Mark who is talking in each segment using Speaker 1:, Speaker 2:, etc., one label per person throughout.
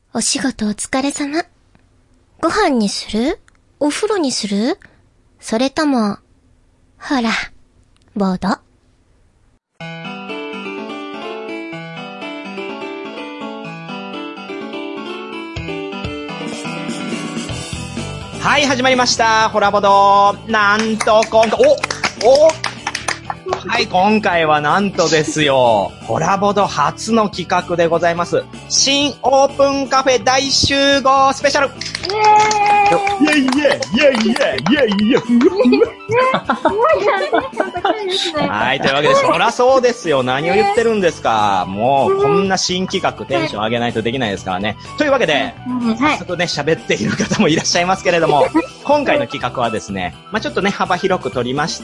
Speaker 1: お仕事お疲れ様。ご飯にする？お風呂にする？それとも、ほら、ボード。
Speaker 2: はい、始まりました。ホラボド。なんと、はい、今回はなんとですよ、ホラボド初の企画でございます。新オープンカフェ大集合スペシャル。イェイイェイイェイイェイイェイイェイイェイはい、というわけで、そらそうですよ。何を言ってるんですか。もう、こんな新企画テンション上げないとできないですからね。というわけで、早速ね、喋っている方もいらっしゃいますけれども、今回の企画はですね、ちょっとね、幅広く取りまして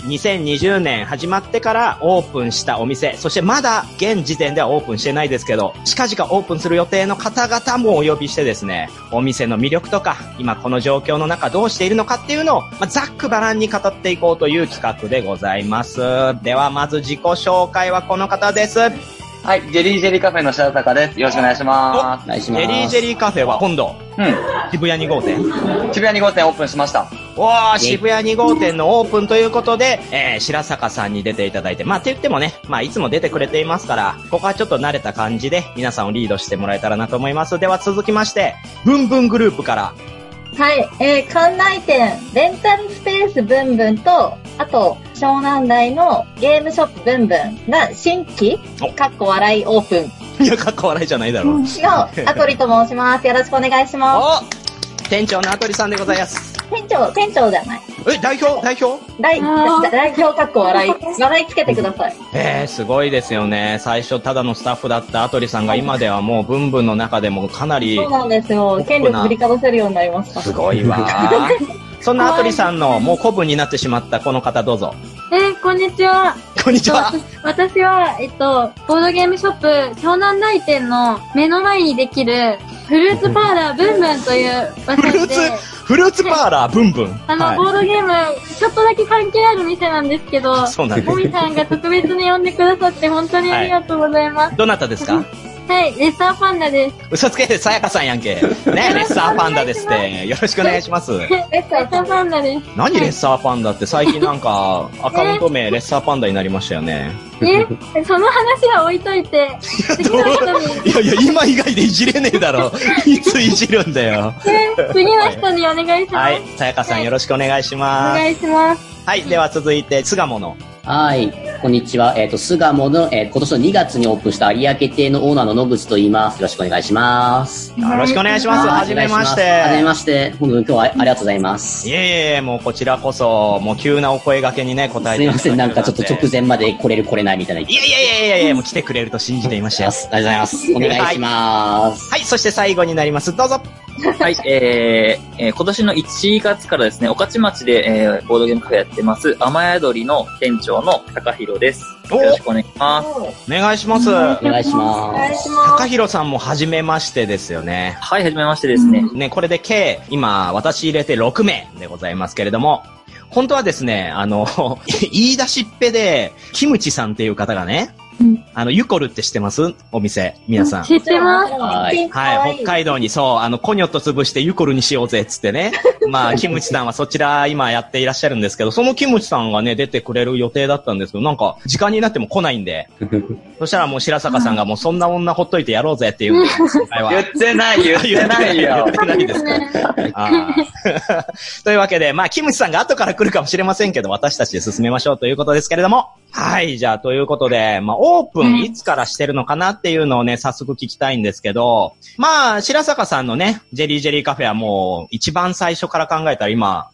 Speaker 2: 、2020年始まってからオープンしたお店、そしてまだ現時点ではオープンしてないですけど、近々オープンする予定の方々もお呼びしてですね、お店の魅力とか、今この状況の中どうしているのかっていうのを、ざっくばらんに語っていこうという企画でございます。ではまず自己紹介はこの方です。
Speaker 3: はい、ジェリージェリーカフェの白坂です。よろしくお願いします。
Speaker 2: ジェリージェリーカフェは今度、渋谷2号店
Speaker 3: 渋谷2号店オープンしました。
Speaker 2: 渋谷2号店のオープンということで、白坂さんに出ていただいて、って言ってもね、いつも出てくれていますから、ここはちょっと慣れた感じで皆さんをリードしてもらえたらなと思います。では続きまして、ブンブングループから。
Speaker 4: はい、館内店、レンタルスペースブンブンと、あと、湘南台のゲームショップブンブンが新規、かっこ笑いオープン。
Speaker 2: いや、かっこ笑いじゃないだろう。
Speaker 4: の、アトリと申します。よろしくお願いします。
Speaker 2: 店長のアトリさんでございます。
Speaker 4: 店長じゃない。
Speaker 2: 代表
Speaker 4: 代表かっこ笑い。笑いつけてください。
Speaker 2: すごいですよね。最初ただのスタッフだったアトリさんが今ではもうブンブンの中でもかなり。
Speaker 4: そうなんですよ。権力振りかざせるようになりました。
Speaker 2: すごいわ。そんなアトリさんのもう古文になってしまったこの方どうぞ。
Speaker 5: こんにちは。
Speaker 2: こんにちは。
Speaker 5: 私は、ボードゲームショップ、湘南台店の目の前にできる、フルーツパーラーブンブンという場所で。
Speaker 2: フルーツパーラーブンブン。
Speaker 5: ボードゲーム、ちょっとだけ関係ある店なんですけど、
Speaker 2: そうなんです。
Speaker 5: もみさんが特別に呼んでくださって本当にありがとうございます。
Speaker 2: どなたですか？
Speaker 5: はい、レッサーパンダです。
Speaker 2: 嘘つけ、さやかさんやんけ。ね、レッサーパンダですって。よろしくお願いします。
Speaker 5: レッサーパンダです。
Speaker 2: 何レッサーパンダって最近なんか、アカウント名レッサーパンダになりましたよね。
Speaker 5: その話は置いといて、次の人に。
Speaker 2: いや、今以外でいじれねえだろ。いついじるんだよ。
Speaker 5: 次の人にお願いします。
Speaker 2: はい、さやかさんよろしくお願いします。
Speaker 5: お願いします。
Speaker 2: はい、では続いて、巣鴨の。
Speaker 6: はい、こんにちは。巣鴨の、今年の2月にオープンした有明亭のオーナーの野口と言います。よろしくお願いします。
Speaker 2: よろしくお願いします。はじめまして。
Speaker 6: はじめまして。本当に今日はありがとうございます。
Speaker 2: いえ、もうこちらこそ、もう急なお声掛けにね、答えて
Speaker 6: すいません、なんかちょっと直前まで来れる来れないみたいな。
Speaker 2: いや、もう来てくれると信じていましたよ。
Speaker 6: ありがとうございます。お願いします。
Speaker 2: はい、そして最後になります。どうぞ。
Speaker 7: はい、今年の1月からですね、御徒町で、ボードゲームカフェやってます、雨宿りの店長の高弘です。よろしくお願いします。
Speaker 2: お願いします。
Speaker 6: お願いします。
Speaker 2: 高弘さんも初めましてですよね。
Speaker 7: はい、初めましてですね。
Speaker 2: ね、これで計、今、私入れて6名でございますけれども、本当はですね、言い出しっぺで、キムチさんっていう方がね、ユコルって知ってます？お店。皆さん。
Speaker 5: 知ってます。
Speaker 2: はい。北海道にそう、コニョッと潰してユコルにしようぜっつってね。キムチさんはそちら今やっていらっしゃるんですけど、そのキムチさんがね、出てくれる予定だったんですけど、なんか、時間になっても来ないんで。そしたらもう白坂さんがもうそんな女ほっといてやろうぜっていう。
Speaker 3: 言ってないよ。
Speaker 2: 言ってないですか。というわけで、キムチさんが後から来るかもしれませんけど、私たちで進めましょうということですけれども。はい、じゃあ、ということで、オープンいつからしてるのかなっていうのをね、早速聞きたいんですけど、白坂さんのね、ジェリージェリーカフェはもう、一番最初から考えたら今、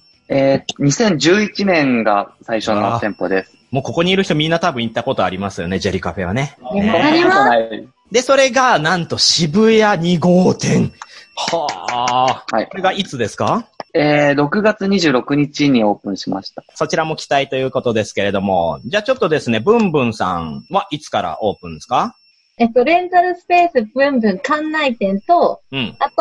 Speaker 3: 2011年が最初の店舗です。
Speaker 2: もうここにいる人みんな多分行ったことありますよね、ジェリーカフェはね。
Speaker 5: あります。
Speaker 2: で、それが、なんと渋谷2号店。はあ。はい。これがいつですか
Speaker 3: ？6月26日にオープンしました。
Speaker 2: そちらも期待ということですけれども、じゃあちょっとですね、ブンブンさんはいつからオープンですか？
Speaker 4: レンタルスペースブンブン館内店と、あと、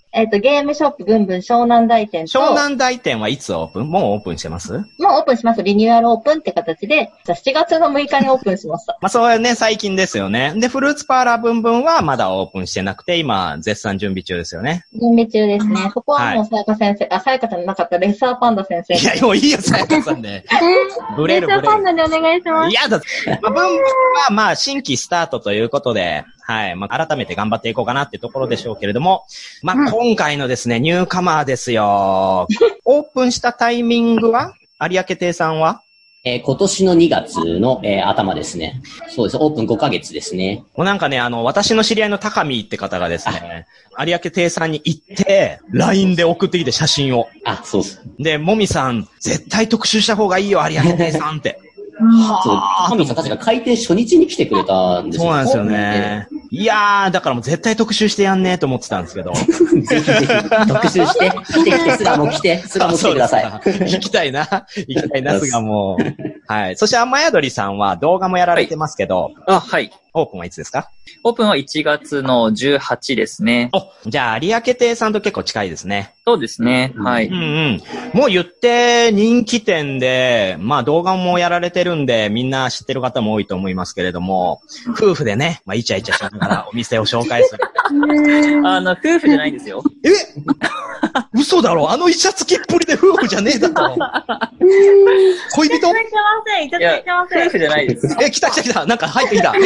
Speaker 4: ゲームショップブンブン湘南台店と。
Speaker 2: 湘南台店はいつオープン？もうオープンしてます？
Speaker 4: もうオープンします。リニューアルオープンって形で、じゃあ7月の6日にオープンしました。
Speaker 2: まあそうね、最近ですよね。で、フルーツパーラーブンブンはまだオープンしてなくて、今、絶賛準備中ですよね。
Speaker 4: 準備中ですね。そこはもうさやか先生、さやかちゃんなかったレッサーパンダ先生。
Speaker 2: いや、もういいよ、さやかさんで。ブレる。
Speaker 5: レッサーパンダでお願いします。
Speaker 2: いやだ、まあ、ブンブンはまあ新規スタートということで、はい。まあ、改めて頑張っていこうかなっていうところでしょうけれども、まあ、今回のですね、ニューカマーですよ。オープンしたタイミングは有明亭さんは
Speaker 6: 今年の2月の、頭ですね。そうです。オープン5ヶ月ですね。
Speaker 2: もうなんかね、私の知り合いの高見って方がですね、有明亭さんに行って、LINE で送ってきて写真を。
Speaker 6: あ、そうです。
Speaker 2: で、もみさん、絶対特集した方がいいよ、有明亭さんって。
Speaker 6: そう、高見さん確か開店初日に来てくれたんですよ。
Speaker 2: そうなんですよね。いやー、だからもう絶対特集してやんねーと思ってたんですけど。
Speaker 6: ぜひぜひ、特集して、来て、菅も来てください。
Speaker 2: 行きたいな、菅も。はい。そして、雨宿りさんは動画もやられてますけど。
Speaker 7: はい。
Speaker 2: オープンはいつですか？
Speaker 7: オープンは1月の18ですね。
Speaker 2: じゃあ、有明亭さんと結構近いですね。
Speaker 7: そうですね。はい。
Speaker 2: うんうん。もう言って人気店で、まあ動画もやられてるんで、みんな知ってる方も多いと思いますけれども、夫婦でね、まあイチャイチャしながらお店を紹介する。
Speaker 7: 夫婦じゃないんですよ。
Speaker 2: 嘘だろ？イチャつきっぷりで夫婦じゃねえだろ。恋人？
Speaker 4: いただいてません。
Speaker 7: 夫婦じゃないです。
Speaker 2: 来た。なんか入ってきた。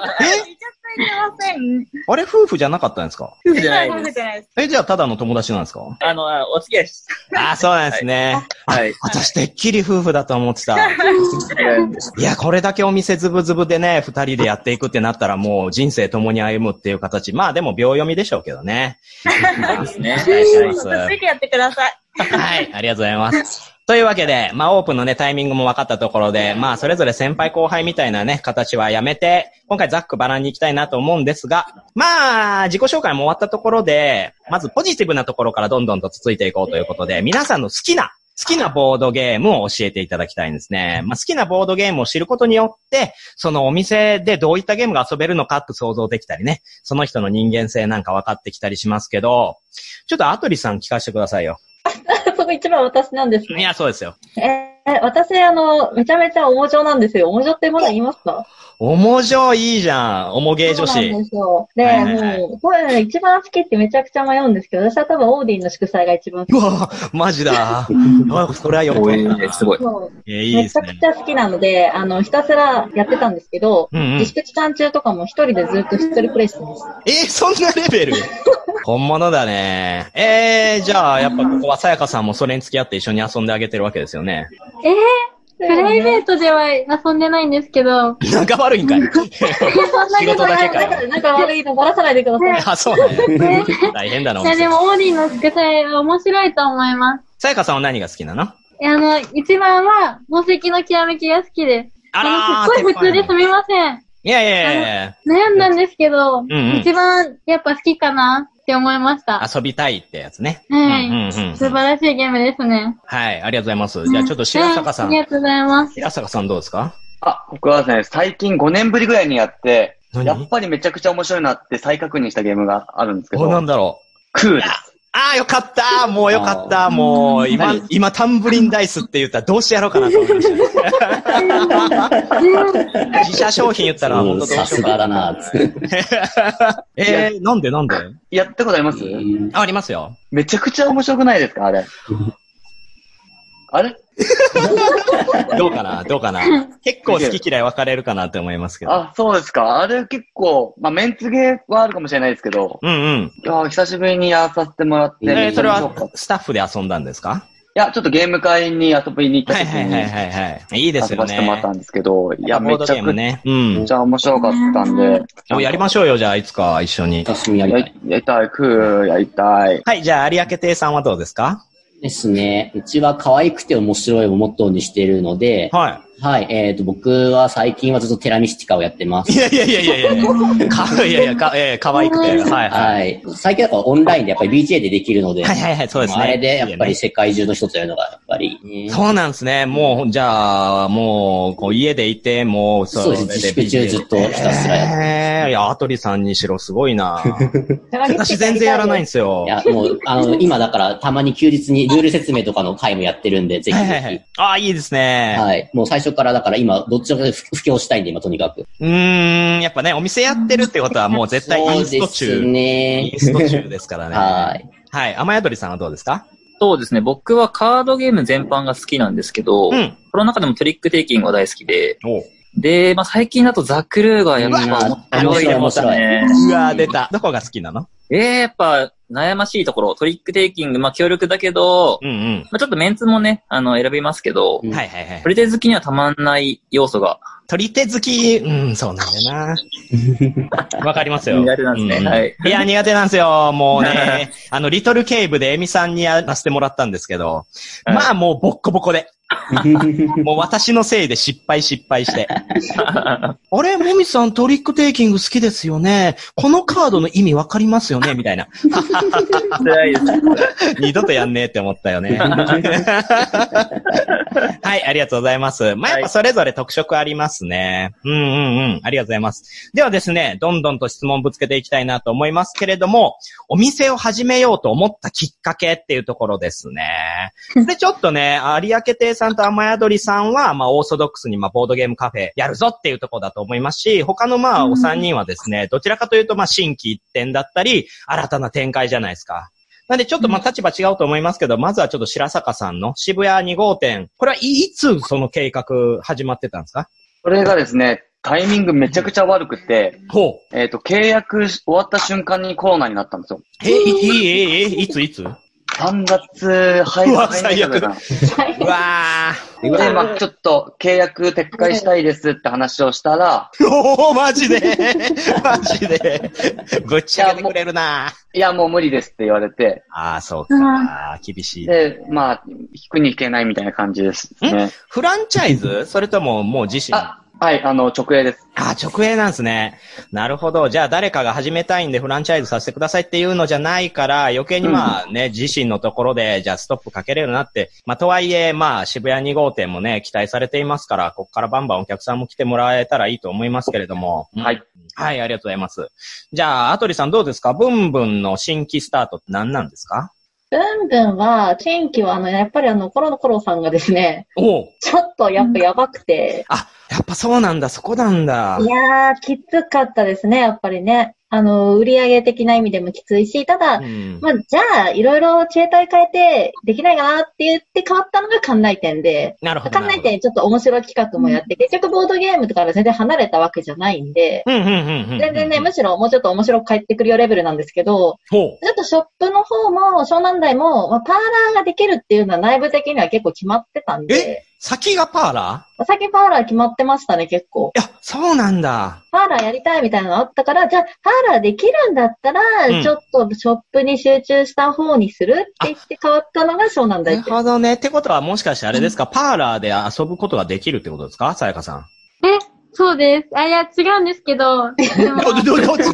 Speaker 2: あれ夫婦じゃなかったんですか？
Speaker 7: 夫婦じゃないです。
Speaker 2: じゃあただの友達なんですか？
Speaker 7: お付き合いし。
Speaker 2: そうなんですね。はい。私てっきり夫婦だと思ってた。いや、これだけお店ズブズブでね、二人でやっていくってなったらもう人生共に歩むっていう形。まあでも秒読みでしょうけどね。
Speaker 7: そうですね。
Speaker 4: ついてやってください。
Speaker 2: はい、ありがとうございます。というわけで、まあオープンのね、タイミングも分かったところで、まあそれぞれ先輩後輩みたいなね、形はやめて、今回ざっくばらんに行きたいなと思うんですが、まあ自己紹介も終わったところで、まずポジティブなところからどんどんと続いていこうということで、皆さんの好きなボードゲームを教えていただきたいんですね。まあ好きなボードゲームを知ることによって、そのお店でどういったゲームが遊べるのかって想像できたりね、その人の人間性なんか分かってきたりしますけど、ちょっとアトリさん聞かせてくださいよ。
Speaker 4: そこ一番私なんですね。
Speaker 2: いや、そうですよ。
Speaker 4: 私、めちゃめちゃおもじょなんですよ。おもじょってまだ言いますか？
Speaker 2: おもじょいいじゃん。おもげ女子。
Speaker 4: そうなんですよ。で、もう、これね、一番好きってめちゃくちゃ迷うんですけど、私は多分オーディンの祝祭が一番好き。
Speaker 2: うわマジだ。それはよく
Speaker 7: ない。すごい。
Speaker 2: いいですね。
Speaker 4: めちゃくちゃ好きなので、ひたすらやってたんですけど、自粛期間中とかも一人でずっと一人プレイしてます。
Speaker 2: そんなレベル本物だね。じゃあ、やっぱここはさやかさんもそれに付き合って一緒に遊んであげてるわけですよね。
Speaker 5: プライベートでは遊んでないんですけど。
Speaker 2: 仲悪いんかい仕事だけかよ。
Speaker 4: 仲悪いのばらさないでください。
Speaker 2: そうね。大変だな。
Speaker 5: いや、でもオーディの祝祭は面白いと思います。
Speaker 2: さやかさんは何が好きなの？
Speaker 5: 一番は、宝石のきらめきが好きです。すっごい普通ですみません。
Speaker 2: いや。
Speaker 5: 悩んだんですけど、一番やっぱ好きかなって思いました。
Speaker 2: 遊びたいってやつね。
Speaker 5: はい。素晴らしいゲームですね。
Speaker 2: はい、ありがとうございます。じゃあちょっと白坂さん。
Speaker 5: ありがとうございます。
Speaker 2: 白坂さんどうですか？
Speaker 3: 僕はですね、最近5年ぶりぐらいにやって、やっぱりめちゃくちゃ面白いなって再確認したゲームがあるんですけど。
Speaker 2: なんだろう。
Speaker 3: クーです。
Speaker 2: よかったもうよかったもう、今、タンブリンダイスって言ったらどうしてやろうかなと思いました。自社商品言ったら本当どうしようか。
Speaker 6: さすがだな
Speaker 2: なんで
Speaker 3: やったことあります？
Speaker 2: ありますよ。
Speaker 3: めちゃくちゃ面白くないですかあれ。あれ
Speaker 2: どうかな結構好き嫌い分かれるかなって思いますけど。
Speaker 3: そうですか。あれ結構、メンツゲーはあるかもしれないですけど。いや久しぶりにやらさせてもらって。
Speaker 2: それはスタッフで遊んだんですか？
Speaker 3: いや、ちょっとゲーム会に遊びに行った時に。
Speaker 2: いいですよね。
Speaker 3: 遊ばせてもらったんいや、めちゃくちゃ面白かったんで。
Speaker 2: やりましょうよ、じゃあ、いつか一緒に。
Speaker 6: 私もやりたい。
Speaker 3: やりたい、やりたい。
Speaker 2: はい、じゃあ、有明亭さんはどうですか？
Speaker 6: ですね。うちは可愛くて面白いをモットーにしているので、 はい、僕は最近はずっとテラミスティカをやってます。
Speaker 2: いや、可愛くて。
Speaker 6: はい。最近だからオンラインでやっぱり BGA でできるので。
Speaker 2: そうですね。
Speaker 6: あれでやっぱり世界中の人とやるのがやっぱり、
Speaker 2: そうなんですね。もう、じゃあ、もう、こう家でいて、もう、
Speaker 6: そうです。自粛中ずっとひたすらやって。
Speaker 2: いや、アトリさんにしろすごいな私全然やらないんですよ。
Speaker 6: いや、もう、今だからたまに休日にルール説明とかの回もやってるんで、ぜひぜひ。
Speaker 2: ああ、いいですね。
Speaker 6: はい。もう最初からだから今、どっちかで布教したいんで、今とにかく。
Speaker 2: やっぱね、お店やってるってことはもう絶対インスト中。そうですね。インスト中ですからね。
Speaker 6: はい。
Speaker 2: はい。雨宿りさんはどうですか？
Speaker 7: そうですね。僕はカードゲーム全般が好きなんですけど、この中でもトリックテイキングが大好きで、で、最近だとザ・クルーがやっぱ面白いね。
Speaker 2: うわー、出た。どこが好きなの？
Speaker 7: やっぱ悩ましいところ、トリックテイキング、強力だけど、ちょっとメンツもね、選びますけど、取り手好きにはたまんない要素が。
Speaker 2: 取り手好き、そうなんだよな。わかりますよ。
Speaker 7: 苦手なんですね。はい。
Speaker 2: いや、苦手なんですよ。もうね、リトルケイブでエミさんにやらせてもらったんですけど、もうボッコボコで。もう私のせいで失敗して。あれ、もみさんトリックテイキング好きですよね。このカードの意味わかりますよねみたいな。
Speaker 7: 辛いです。
Speaker 2: 二度とやんねえって思ったよね。はい、ありがとうございます。やっぱそれぞれ特色ありますね。ありがとうございます。ではですね、どんどんと質問ぶつけていきたいなと思いますけれども、お店を始めようと思ったきっかけっていうところですね。で、ちょっとね、有明亭さんと雨宿りさんは、オーソドックスにボードゲームカフェやるぞっていうところだと思いますし、他のお三人はですね、どちらかというと新規一点だったり、新たな展開じゃないですか。なんでちょっと立場違うと思いますけど、まずはちょっと白坂さんの渋谷2号店、これはいつその計画始まってたんですか？
Speaker 3: これがですね、タイミングめちゃくちゃ悪くて、契約終わった瞬間にコロナになったんですよ。
Speaker 2: いつ
Speaker 3: ?3 月入
Speaker 2: 最悪。うわ
Speaker 3: ー。で、ちょっと契約撤回したいですって話をしたら、
Speaker 2: マジでぶっちゃけてくれるな。
Speaker 3: いや、もう無理ですって言われて。
Speaker 2: そうか。厳しい。
Speaker 3: で、引くに引けないみたいな感じですね。
Speaker 2: フランチャイズ？それとももう自身？
Speaker 3: はい、直営です。
Speaker 2: 直営なんですね。なるほど。じゃあ誰かが始めたいんでフランチャイズさせてくださいっていうのじゃないから、余計に自身のところで、じゃあストップかけれるなって。とはいえ、渋谷2号店もね、期待されていますから、ここからバンバンお客さんも来てもらえたらいいと思いますけれども。
Speaker 3: はい。
Speaker 2: はい、ありがとうございます。じゃあ、アトリさんどうですか？ブンブンの新規スタートって何なんですか？
Speaker 4: ブンブンは、新規はやっぱりコロさんがですね、ちょっとやっぱやばくて。
Speaker 2: やっぱそうなんだ、そこなんだ。
Speaker 4: いやー、きつかったですね、やっぱりね。売上的な意味でもきついし、ただ、じゃあ、いろいろ形態変えて、できないかなって言って変わったのが館内店で、館内店ちょっと面白い企画もやって、結局ボードゲームとかから全然離れたわけじゃないんで、全然ね、むしろもうちょっと面白く帰ってくるよレベルなんですけど、ちょっとショップの方も、湘南台も、パーラーができるっていうのは内部的には結構決まってたんで、
Speaker 2: 先がパーラ
Speaker 4: ー？先パーラー決まってましたね、結構。
Speaker 2: いや、そうなんだ。
Speaker 4: パーラーやりたいみたいなのあったから、じゃあ、パーラーできるんだったら、ちょっとショップに集中した方にするって言って変わったのが湘南台。
Speaker 2: なるほどね。ってことはもしかしてあれですか、パーラーで遊ぶことができるってことですか？さやかさん。
Speaker 5: そうです。いや、違うんですけど。どっち
Speaker 2: ボードゲー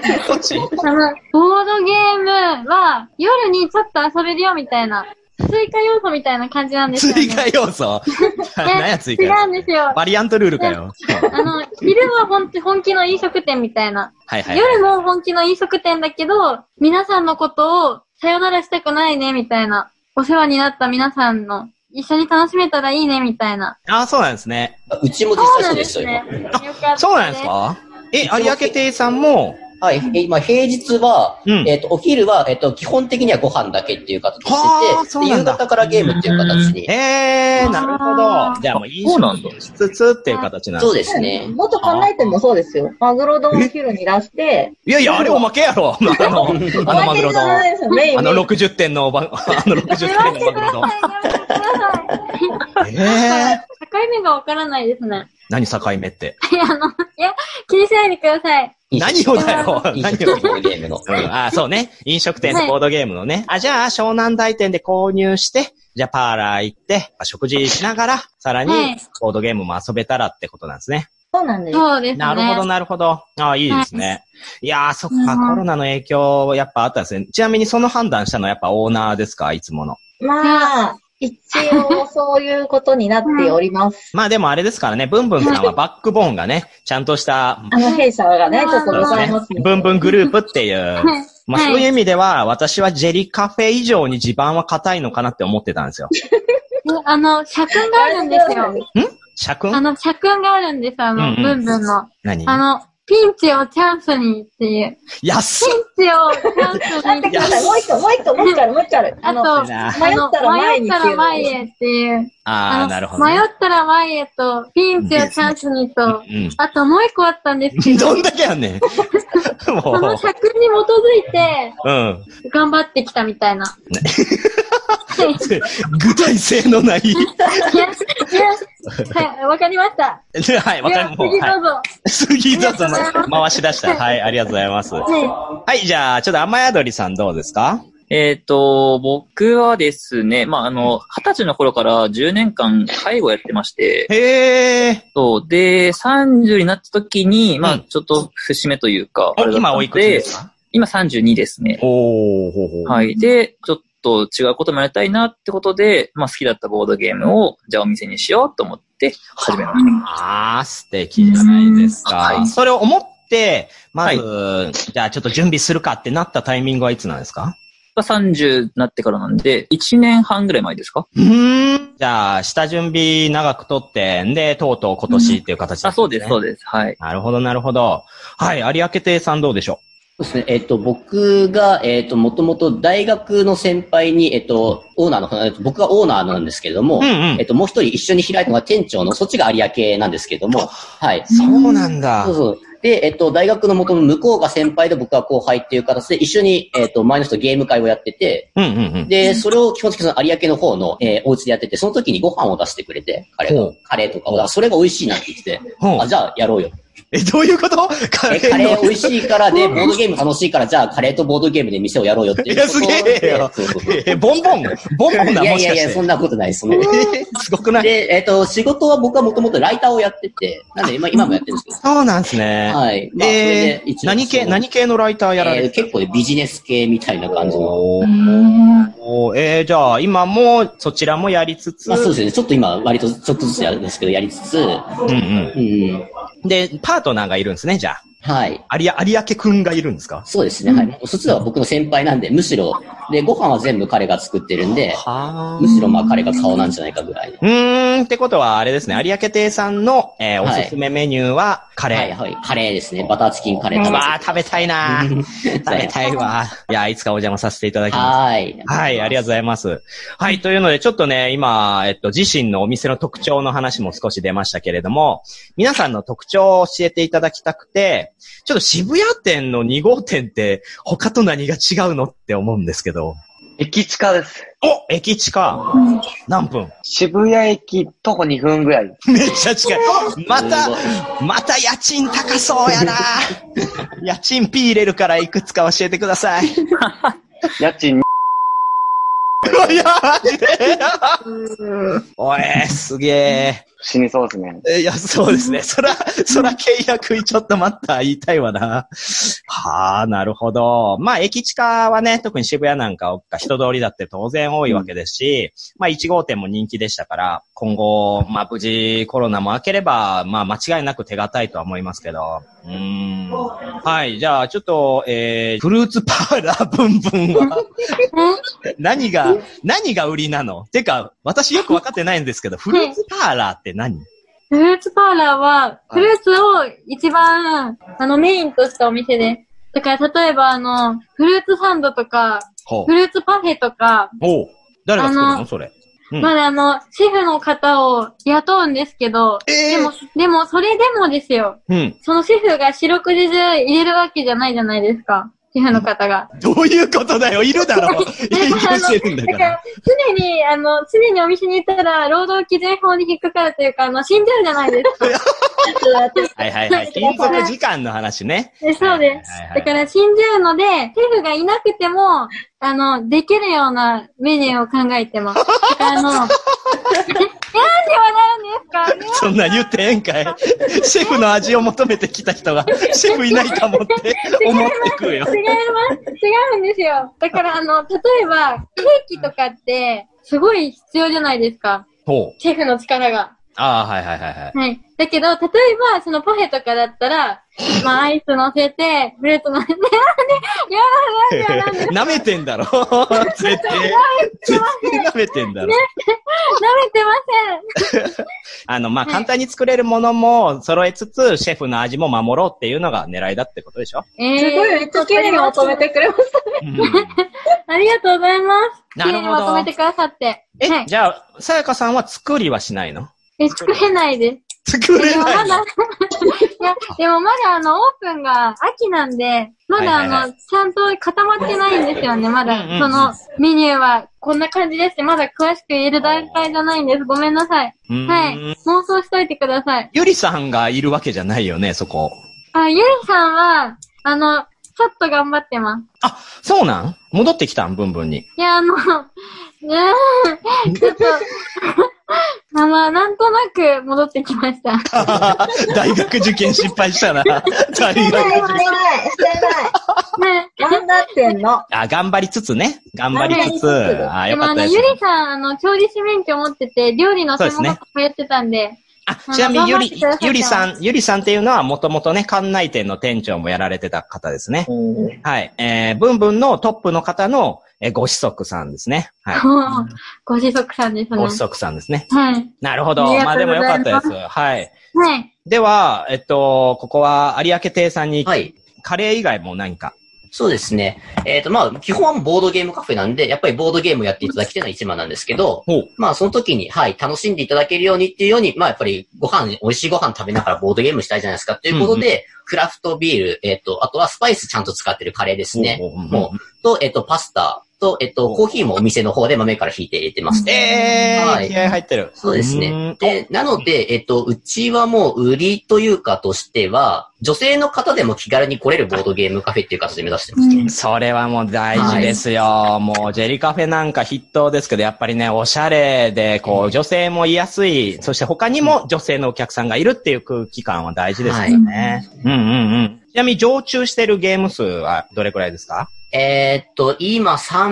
Speaker 5: ムは、夜にちょっと遊べるよみたいな。追加要素みたいな感じなんですよね。
Speaker 2: 追加要素何や追加要素？
Speaker 5: 違うんですよ。
Speaker 2: バリアントルールかよ。
Speaker 5: 昼は本気の飲食店みたいな。夜も本気の飲食店だけど、皆さんのことをさよならしたくないね、みたいな。お世話になった皆さんの一緒に楽しめたらいいね、みたいな。
Speaker 2: そうなんですね。
Speaker 6: うちも実際そうですよ。
Speaker 2: そうなんですか？有明亭さんも、
Speaker 6: はい。平日は、お昼は、基本的にはご飯だけっていう形をしてて、夕方からゲームっていう形に。
Speaker 2: なるほど。じゃあもう飲食しつつっていう形なんですね。
Speaker 6: そうですね。
Speaker 4: 元館内店もそうですよ。マグロ丼を昼に出して。
Speaker 2: いや、あれおまけやろ。マグロ丼。60点のマグロ丼。
Speaker 5: 境目がわからないですね。
Speaker 2: 何境目って。
Speaker 5: いや、気にしないでください。
Speaker 2: 何をだよ。
Speaker 6: 飲食店ボードゲームの。
Speaker 2: そうね。飲食店とボードゲームのね。じゃあ、湘南台店で購入して、 じゃあパーラー行って、食事しながら、さらに、ボードゲームも遊べたらってことなんですね。
Speaker 4: そうなんです。
Speaker 5: そうですね。
Speaker 2: なるほど、なるほど。いいですね。いやー、そっか、コロナの影響、やっぱあったんですね。ちなみにその判断したのはやっぱオーナーですか、いつもの。
Speaker 4: まあ、一応そういうことになっております。
Speaker 2: まあでもあれですからね、ブンブンさんはバックボーンがね、ちゃんとした、
Speaker 4: 弊社がね、ちょっとございますね。
Speaker 2: ブンブングループっていう。まあそういう意味では、私はジェリカフェ以上に地盤は硬いのかなって思ってたんですよ。
Speaker 5: 社訓があるんですよ。
Speaker 2: 社訓？
Speaker 5: 社訓があるんです、ブンブンの。
Speaker 2: 何？
Speaker 5: ピンチをチャンスにっていう。
Speaker 2: 安
Speaker 5: っ！ピンチをチャンスに。
Speaker 4: もう一個ある。
Speaker 5: あと、迷ったら前へっていう。
Speaker 2: なるほど、ね。
Speaker 5: 迷ったら前へと、ピンチをチャンスにと、あともう一個あったんですけど。
Speaker 2: どんだけやんねん。
Speaker 5: その社訓に基づいて、頑張ってきたみたいな。
Speaker 2: 具体性のない。
Speaker 5: はい、わかりました。
Speaker 2: はい、わかりました。次どうぞ。回し出した。はい、ありがとうございます。はい、じゃあ、ちょっと雨宿りさんどうですか？
Speaker 7: 僕はですね、まあ、20歳の頃から10年間介護やってまして。
Speaker 2: へー。
Speaker 7: そう。で、30になった時に、まあ、ちょっと節目というか。
Speaker 2: 今おいくつですか？
Speaker 7: 今32ですね。はい。で、ちょっと違うこともやりたいなってことで、まあ、好きだったボードゲームを、じゃあお店にしようと思って始めました。
Speaker 2: 素敵じゃないですか。はい。それを思って、まず、じゃあちょっと準備するかってなったタイミングはいつなんですか
Speaker 7: ？30になってからなんで、1年半ぐらい前ですか？
Speaker 2: じゃあ、下準備長くとって、で、とうとう今年っていう形ですね。
Speaker 7: そうです、そうです。はい。
Speaker 2: なるほど、なるほど。はい、有明亭さんどうでしょ
Speaker 6: う？そうですね。僕が、もともと大学の先輩に、オーナーの、僕がオーナーなんですけれども、もう一人一緒に開いたのが店長の、そっちが有明なんですけれども、はい。
Speaker 2: そうなんだ。
Speaker 6: そうそう。で、大学の元の向こうが先輩で僕が後輩っていう形で一緒に、前の人ゲーム会をやってて、で、それを基本的にその有明の方の、お家でやってて、その時にご飯を出してくれて、カレーとかを、それが美味しいなって言ってて、じゃあやろうよ。
Speaker 2: どういうこと？
Speaker 6: カレー美味しいからで、ボードゲーム楽しいから、じゃあカレーとボードゲームで店をやろうよっていう。
Speaker 2: いや、すげえよ。ボンボンな、もしかして。
Speaker 6: いや、そんなことないです。す
Speaker 2: ごくない？
Speaker 6: で、仕事は僕はもともとライターをやってて、なんで今もやってるんですけど。
Speaker 2: そうなんですね。
Speaker 6: はい。まあ、
Speaker 2: 何系のライターやられる？
Speaker 6: 結構ビジネス系みたいな感じの。
Speaker 2: じゃあ、今も、そちらもやりつつ。
Speaker 6: そうですね。ちょっと今、割とちょっとずつやるんですけど、やりつつ。
Speaker 2: で、パートナーがいるんですね、じゃあ。
Speaker 6: はい。
Speaker 2: 有明くんがいるんですか？
Speaker 6: そうですね。はい。そっちは僕の先輩なんで、むしろ、で、ご飯は全部彼が作ってるんで、むしろまあ彼が顔なんじゃないかぐらい。
Speaker 2: ってことはあれですね、有明亭さんの、おすすめメニューはカレー。
Speaker 6: はい、カレーですね。バターチキンカレー
Speaker 2: 食べたいな食べたいわ。いや、いつかお邪魔させていただきます。はい、ありがとうございます。はい、というので、ちょっとね、今、自身のお店の特徴の話も少し出ましたけれども、皆さんの特徴を教えていただきたくて、ちょっと渋谷店の2号店って他と何が違うのって思うんですけど。
Speaker 3: 駅近です。
Speaker 2: 駅近。何分？
Speaker 3: 渋谷駅徒歩2分ぐらい。
Speaker 2: めっちゃ近い。また家賃高そうやな。家賃 P 入れるからいくつか教えてください。
Speaker 3: 家賃
Speaker 2: いや、マジでおい、すげえ。
Speaker 3: 死にそうですね。
Speaker 2: いや、そうですね。そら契約ちょっと待った、言いたいわな。はあ、なるほど。まあ、駅近はね、特に渋谷なんか人通りだって当然多いわけですし、まあ、1号店も人気でしたから、今後、まあ、無事コロナも明ければ、まあ、間違いなく手堅いとは思いますけど。はい、じゃあ、ちょっと、フルーツパーラーブンブンは、何が売りなの？てか、私よくわかってないんですけど、フルーツパーラーって何？
Speaker 5: フルーツパーラーは、フルーツを一番、メインとしたお店で。だから、例えば、フルーツサンドとか、フルーツパフェとか。
Speaker 2: 誰が作るのそれ。
Speaker 5: まだシェフの方を雇うんですけど、でも、それでもですよ。そのシェフが四六時中入れるわけじゃないじゃないですか。 シェフの方が。
Speaker 2: どういうことだよ、いるだろ。営業してるんだから。
Speaker 5: 常にお店に行ったら、労働基準法に引っかかるというか、死んじゃうじゃないですか。
Speaker 2: はいはいはい。勤続時間の話ね。
Speaker 5: そうです。だから死んじゃうので、シェフがいなくても、できるようなメニューを考えてます。なんで笑うんですか？
Speaker 2: そんな言ってえんかい。シェフの味を求めてきた人が、シェフいないかもって思ってくるよ。
Speaker 5: 違うんですよ。だから例えば、ケーキとかって、すごい必要じゃないですか。シェフの力が。
Speaker 2: はいはいはいはい。
Speaker 5: はい。だけど、例えば、そのパフェとかだったら、アイス乗せて、ブレッド乗せて、
Speaker 2: 舐めてんだろ絶対舐めてんだろ。
Speaker 5: 舐めてま
Speaker 2: せん。簡単に作れるものも揃えつつ、シェフの味も守ろうっていうのが狙いだってことでしょ？
Speaker 4: すごい、めっちゃ綺麗にまとめてくれましたね。
Speaker 5: ありがとうございます。綺麗にまとめてくださって。
Speaker 2: じゃあ、さやかさんは作りはしないの？
Speaker 5: 作れないです。
Speaker 2: 作れない
Speaker 5: でもまだオープンが秋なんで、まだちゃんと固まってないんですよね。まだ、そのメニューはこんな感じですって、まだ詳しく言える段階じゃないんです。ごめんなさい。はい。妄想しといてください。
Speaker 2: ゆりさんがいるわけじゃないよね、そこ。
Speaker 5: ゆりさんは、ちょっと頑張ってます。
Speaker 2: あ、そうなん？戻ってきたん？ブンブンに。
Speaker 5: いや、ちょっと、なんとなく戻ってきました。
Speaker 2: 大学受験失敗したな。大学受験。してない。
Speaker 4: 頑張ってんの。
Speaker 2: 頑張りつつね。頑張りつつ。よかったです。
Speaker 5: ゆりさん、調理師免許持ってて、料理の専門学校通ってたんで。
Speaker 2: ちなみにゆりさんっていうのはもともとね、館内店の店長もやられてた方ですね。はい。ブンブンのトップの方の、ご子息さんですね。はい。
Speaker 5: ご子息さんですね。
Speaker 2: ご子息さんですね。
Speaker 5: はい。
Speaker 2: なるほど。まあでもよかったです。はい。
Speaker 5: はい。
Speaker 2: では、ここは有明亭さんに、はい。カレー以外も何か。
Speaker 6: そうですね。基本はボードゲームカフェなんで、やっぱりボードゲームをやっていただきたいのが一番なんですけど、その時に、はい、楽しんでいただけるようにっていうように、やっぱり美味しいご飯食べながらボードゲームしたいじゃないですかっていうことで、クラフトビール、あとはスパイスちゃんと使ってるカレーですね。と、パスタ。と、コーヒーもお店の方で豆から引いて入れてます。
Speaker 2: はい。気合入ってる。
Speaker 6: そうですね。で、なので、うちはもう売りというかとしては、女性の方でも気軽に来れるボードゲームカフェっていう形で目指してますね。
Speaker 2: それはもう大事ですよ。はい、もうジェリカフェなんか筆頭ですけど、やっぱりね、おしゃれで、女性も居やすい、そして他にも女性のお客さんがいるっていう空気感は大事ですよね。はい。ちなみに常駐してるゲーム数はどれくらいですか？
Speaker 6: 今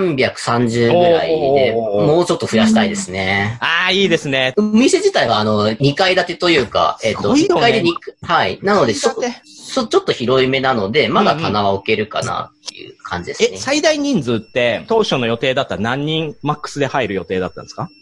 Speaker 6: 330ぐらいで、もうちょっと増やしたいですね。
Speaker 2: いいですね。
Speaker 6: 店自体は2階建てというか、1階ではい。なのでちょっと広いめなので、まだ棚は置けるかなっていう感じですね。
Speaker 2: 最大人数って当初の予定だったら何人マックスで入る予定だったんですか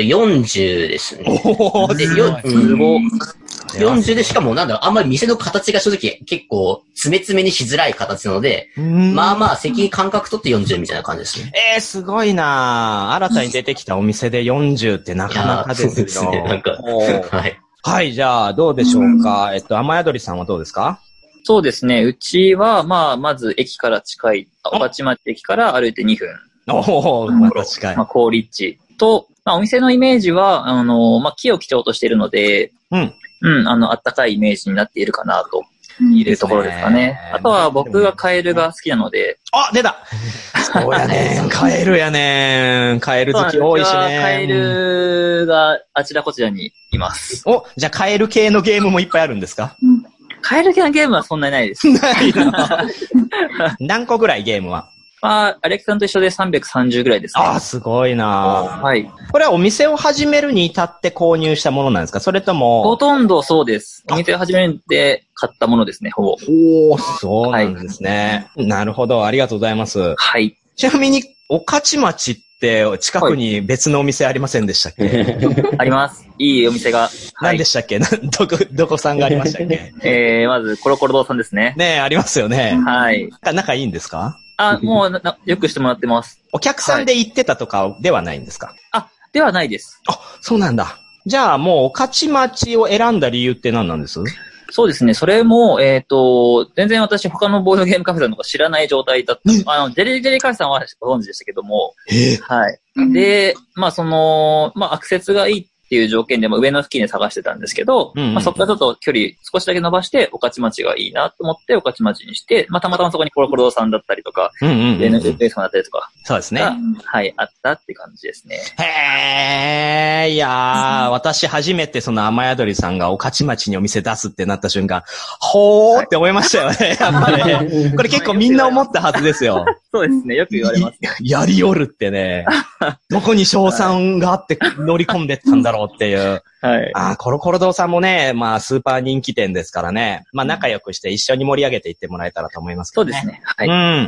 Speaker 6: ？40ですね。すごい。40でしかもあんまり店の形が正直結構詰めにしづらい形なので、席間隔取って40みたいな感じですね。
Speaker 2: すごいなぁ。新たに出てきたお店で40ってなかなかですよ。そうですね、はい。はい、じゃあどうでしょうか。雨宿りさんはどうですか？
Speaker 7: そうですね。うちは、まず駅から近い、御徒町駅から歩いて2分。
Speaker 2: また近い。
Speaker 7: 好立地と、お店のイメージは、木を基調としているので、あったかいイメージになっているかなというところですかね。あとは僕がカエルが好きなので。
Speaker 2: 出たそうやねん。カエルやねん。カエル好き多いしね。
Speaker 7: カエルがあちらこちらにいます。
Speaker 2: じゃあカエル系のゲームもいっぱいあるんですか？
Speaker 7: カエル系のゲームはそんなにないです。
Speaker 2: ないな。何個ぐらいゲームは？
Speaker 7: アレクさんと一緒で330ぐらいですね。
Speaker 2: すごいな
Speaker 7: はい。
Speaker 2: これはお店を始めるに至って購入したものなんですか？それとも。
Speaker 7: ほとんどそうです。お店を始めるで買ったものですね、ほぼ。
Speaker 2: そうなんですね。なるほど。ありがとうございます。
Speaker 7: はい。
Speaker 2: ちなみに、御徒町って近くに別のお店ありませんでしたっけ？
Speaker 7: あります。いいお店が。
Speaker 2: 何でしたっけ？どこさんがありましたっけ？
Speaker 7: まず、コロコロ堂さんですね。
Speaker 2: ありますよね。
Speaker 7: はい。
Speaker 2: 仲いいんですか？
Speaker 7: もうよくしてもらってます。
Speaker 2: お客さんで行ってたとかではないんですか？
Speaker 7: ではないです。
Speaker 2: そうなんだ。じゃあもう、御徒町を選んだ理由って何なんです？
Speaker 7: そうですね。それも、全然私他のボードゲームカフェさんのこと知らない状態だった。ジェリーカフェさんはご存知でしたけども。はい。で、アクセスがいいっていう条件でも上の付近で探してたんですけど、そこからちょっと距離少しだけ伸ばして、御徒町がいいなと思って御徒町にして、たまたまそこにコロコロさんだったりとか、上の上さんだったりとか。
Speaker 2: そうですね。
Speaker 7: はい、あったって感じですね。
Speaker 2: いやー、私初めてその雨宿りさんが御徒町にお店出すってなった瞬間、ほーって思いましたよね。やっぱね。これ結構みんな思ったはずですよ。
Speaker 7: そうですね。よく言われます。
Speaker 2: やりおるってね。どこに賞賛があって乗り込んでったんだろうっていう。はい。コロコロ堂さんもね、スーパー人気店ですからね。仲良くして一緒に盛り上げていってもらえたらと思いますけどね。
Speaker 7: そうですね。はい。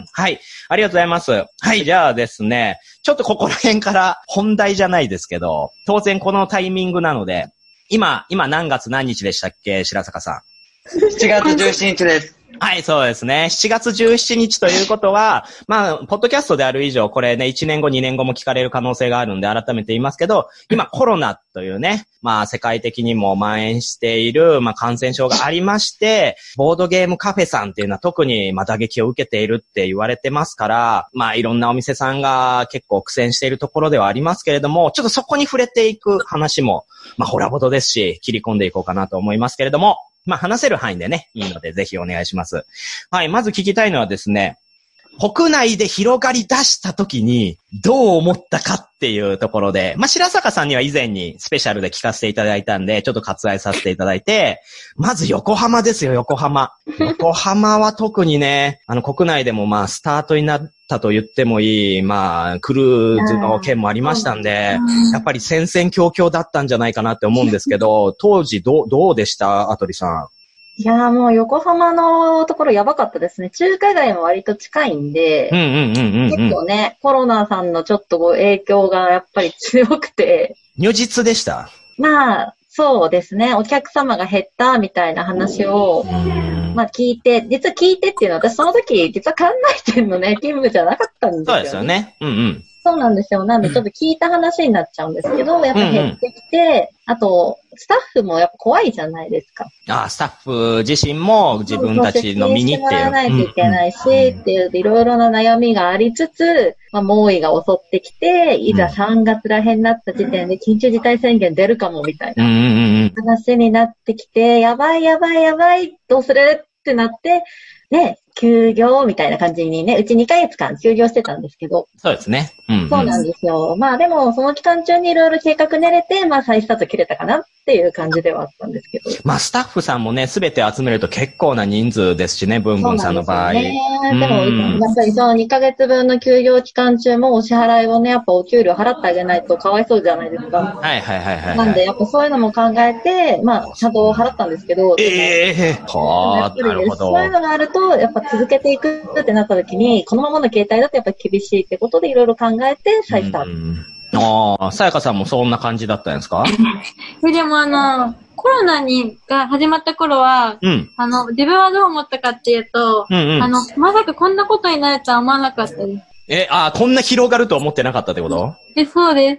Speaker 2: はい。ありがとうございます。はい。じゃあですね、ちょっとここら辺から本題じゃないですけど、当然このタイミングなので、今何月何日でしたっけ、白坂さん。
Speaker 3: 7月17日です。
Speaker 2: はい、そうですね。7月17日ということは、ポッドキャストである以上、これね、1年後、2年後も聞かれる可能性があるんで、改めて言いますけど、今コロナというね、世界的にも蔓延している、感染症がありまして、ボードゲームカフェさんっていうのは特に打撃を受けているって言われてますから、いろんなお店さんが結構苦戦しているところではありますけれども、ちょっとそこに触れていく話も、ホラボドですし、切り込んでいこうかなと思いますけれども、話せる範囲でね、いいのでぜひお願いします。はい、まず聞きたいのはですね、国内で広がり出した時にどう思ったかっていうところで、白坂さんには以前にスペシャルで聞かせていただいたんで、ちょっと割愛させていただいて、まず横浜ですよ、横浜。横浜は特にね、国内でもスタートになったと言ってもいい、クルーズの件もありましたんで、やっぱり戦々恐々だったんじゃないかなって思うんですけど、当時どうでしたアトリさん。
Speaker 4: いやーもう横浜のところやばかったですね。中華街も割と近いんで、結構ね、コロナさんのちょっと影響がやっぱり強くて。
Speaker 2: 如実でした？
Speaker 4: そうですね。お客様が減ったみたいな話を、聞いて、実は聞いてっていうのは私その時、実は関内店のね、勤務じゃなかったんですよ、ね。
Speaker 2: そうですよね。
Speaker 4: そうなんですよ。なんでちょっと聞いた話になっちゃうんですけど、やっぱ減ってきて、あと、スタッフもやっぱ怖いじゃないですか。
Speaker 2: スタッフ自身も自分たちの身にっていう。
Speaker 4: してもらわないといけないし、っていういろいろな悩みがありつつ、猛威が襲ってきて、いざ3月らへんになった時点で緊急事態宣言出るかもみたいな話になってきて、やばい、どうするってなって、ね、休業みたいな感じにね、うち2ヶ月間休業してたんですけど。
Speaker 2: そうですね。
Speaker 4: そうなんですよ。でも、その期間中にいろいろ計画練れて、再スタート切れたかなっていう感じではあったんですけど。
Speaker 2: スタッフさんもね、すべて集めると結構な人数ですしね、ブンブンさんの場合。
Speaker 4: でも、やっぱりその2ヶ月分の休業期間中もお支払いをね、やっぱお給料払ってあげないとかわいそうじゃないですか。なんで、やっぱそういうのも考えて、ちゃんと払ったんですけど。
Speaker 2: なるほど。
Speaker 4: そういうのがあると、やっぱ続けていくってなった時に、このままの形態だとやっぱり厳しいってことでいろいろ考えて再スタート。
Speaker 2: さやかさんもそんな感じだったんですか？
Speaker 5: でもコロナが始まった頃は、自分はどう思ったかっていうと、まさかこんなことになるとは思わなかったです。
Speaker 2: こんな広がると思ってなかったってこと？
Speaker 5: そうです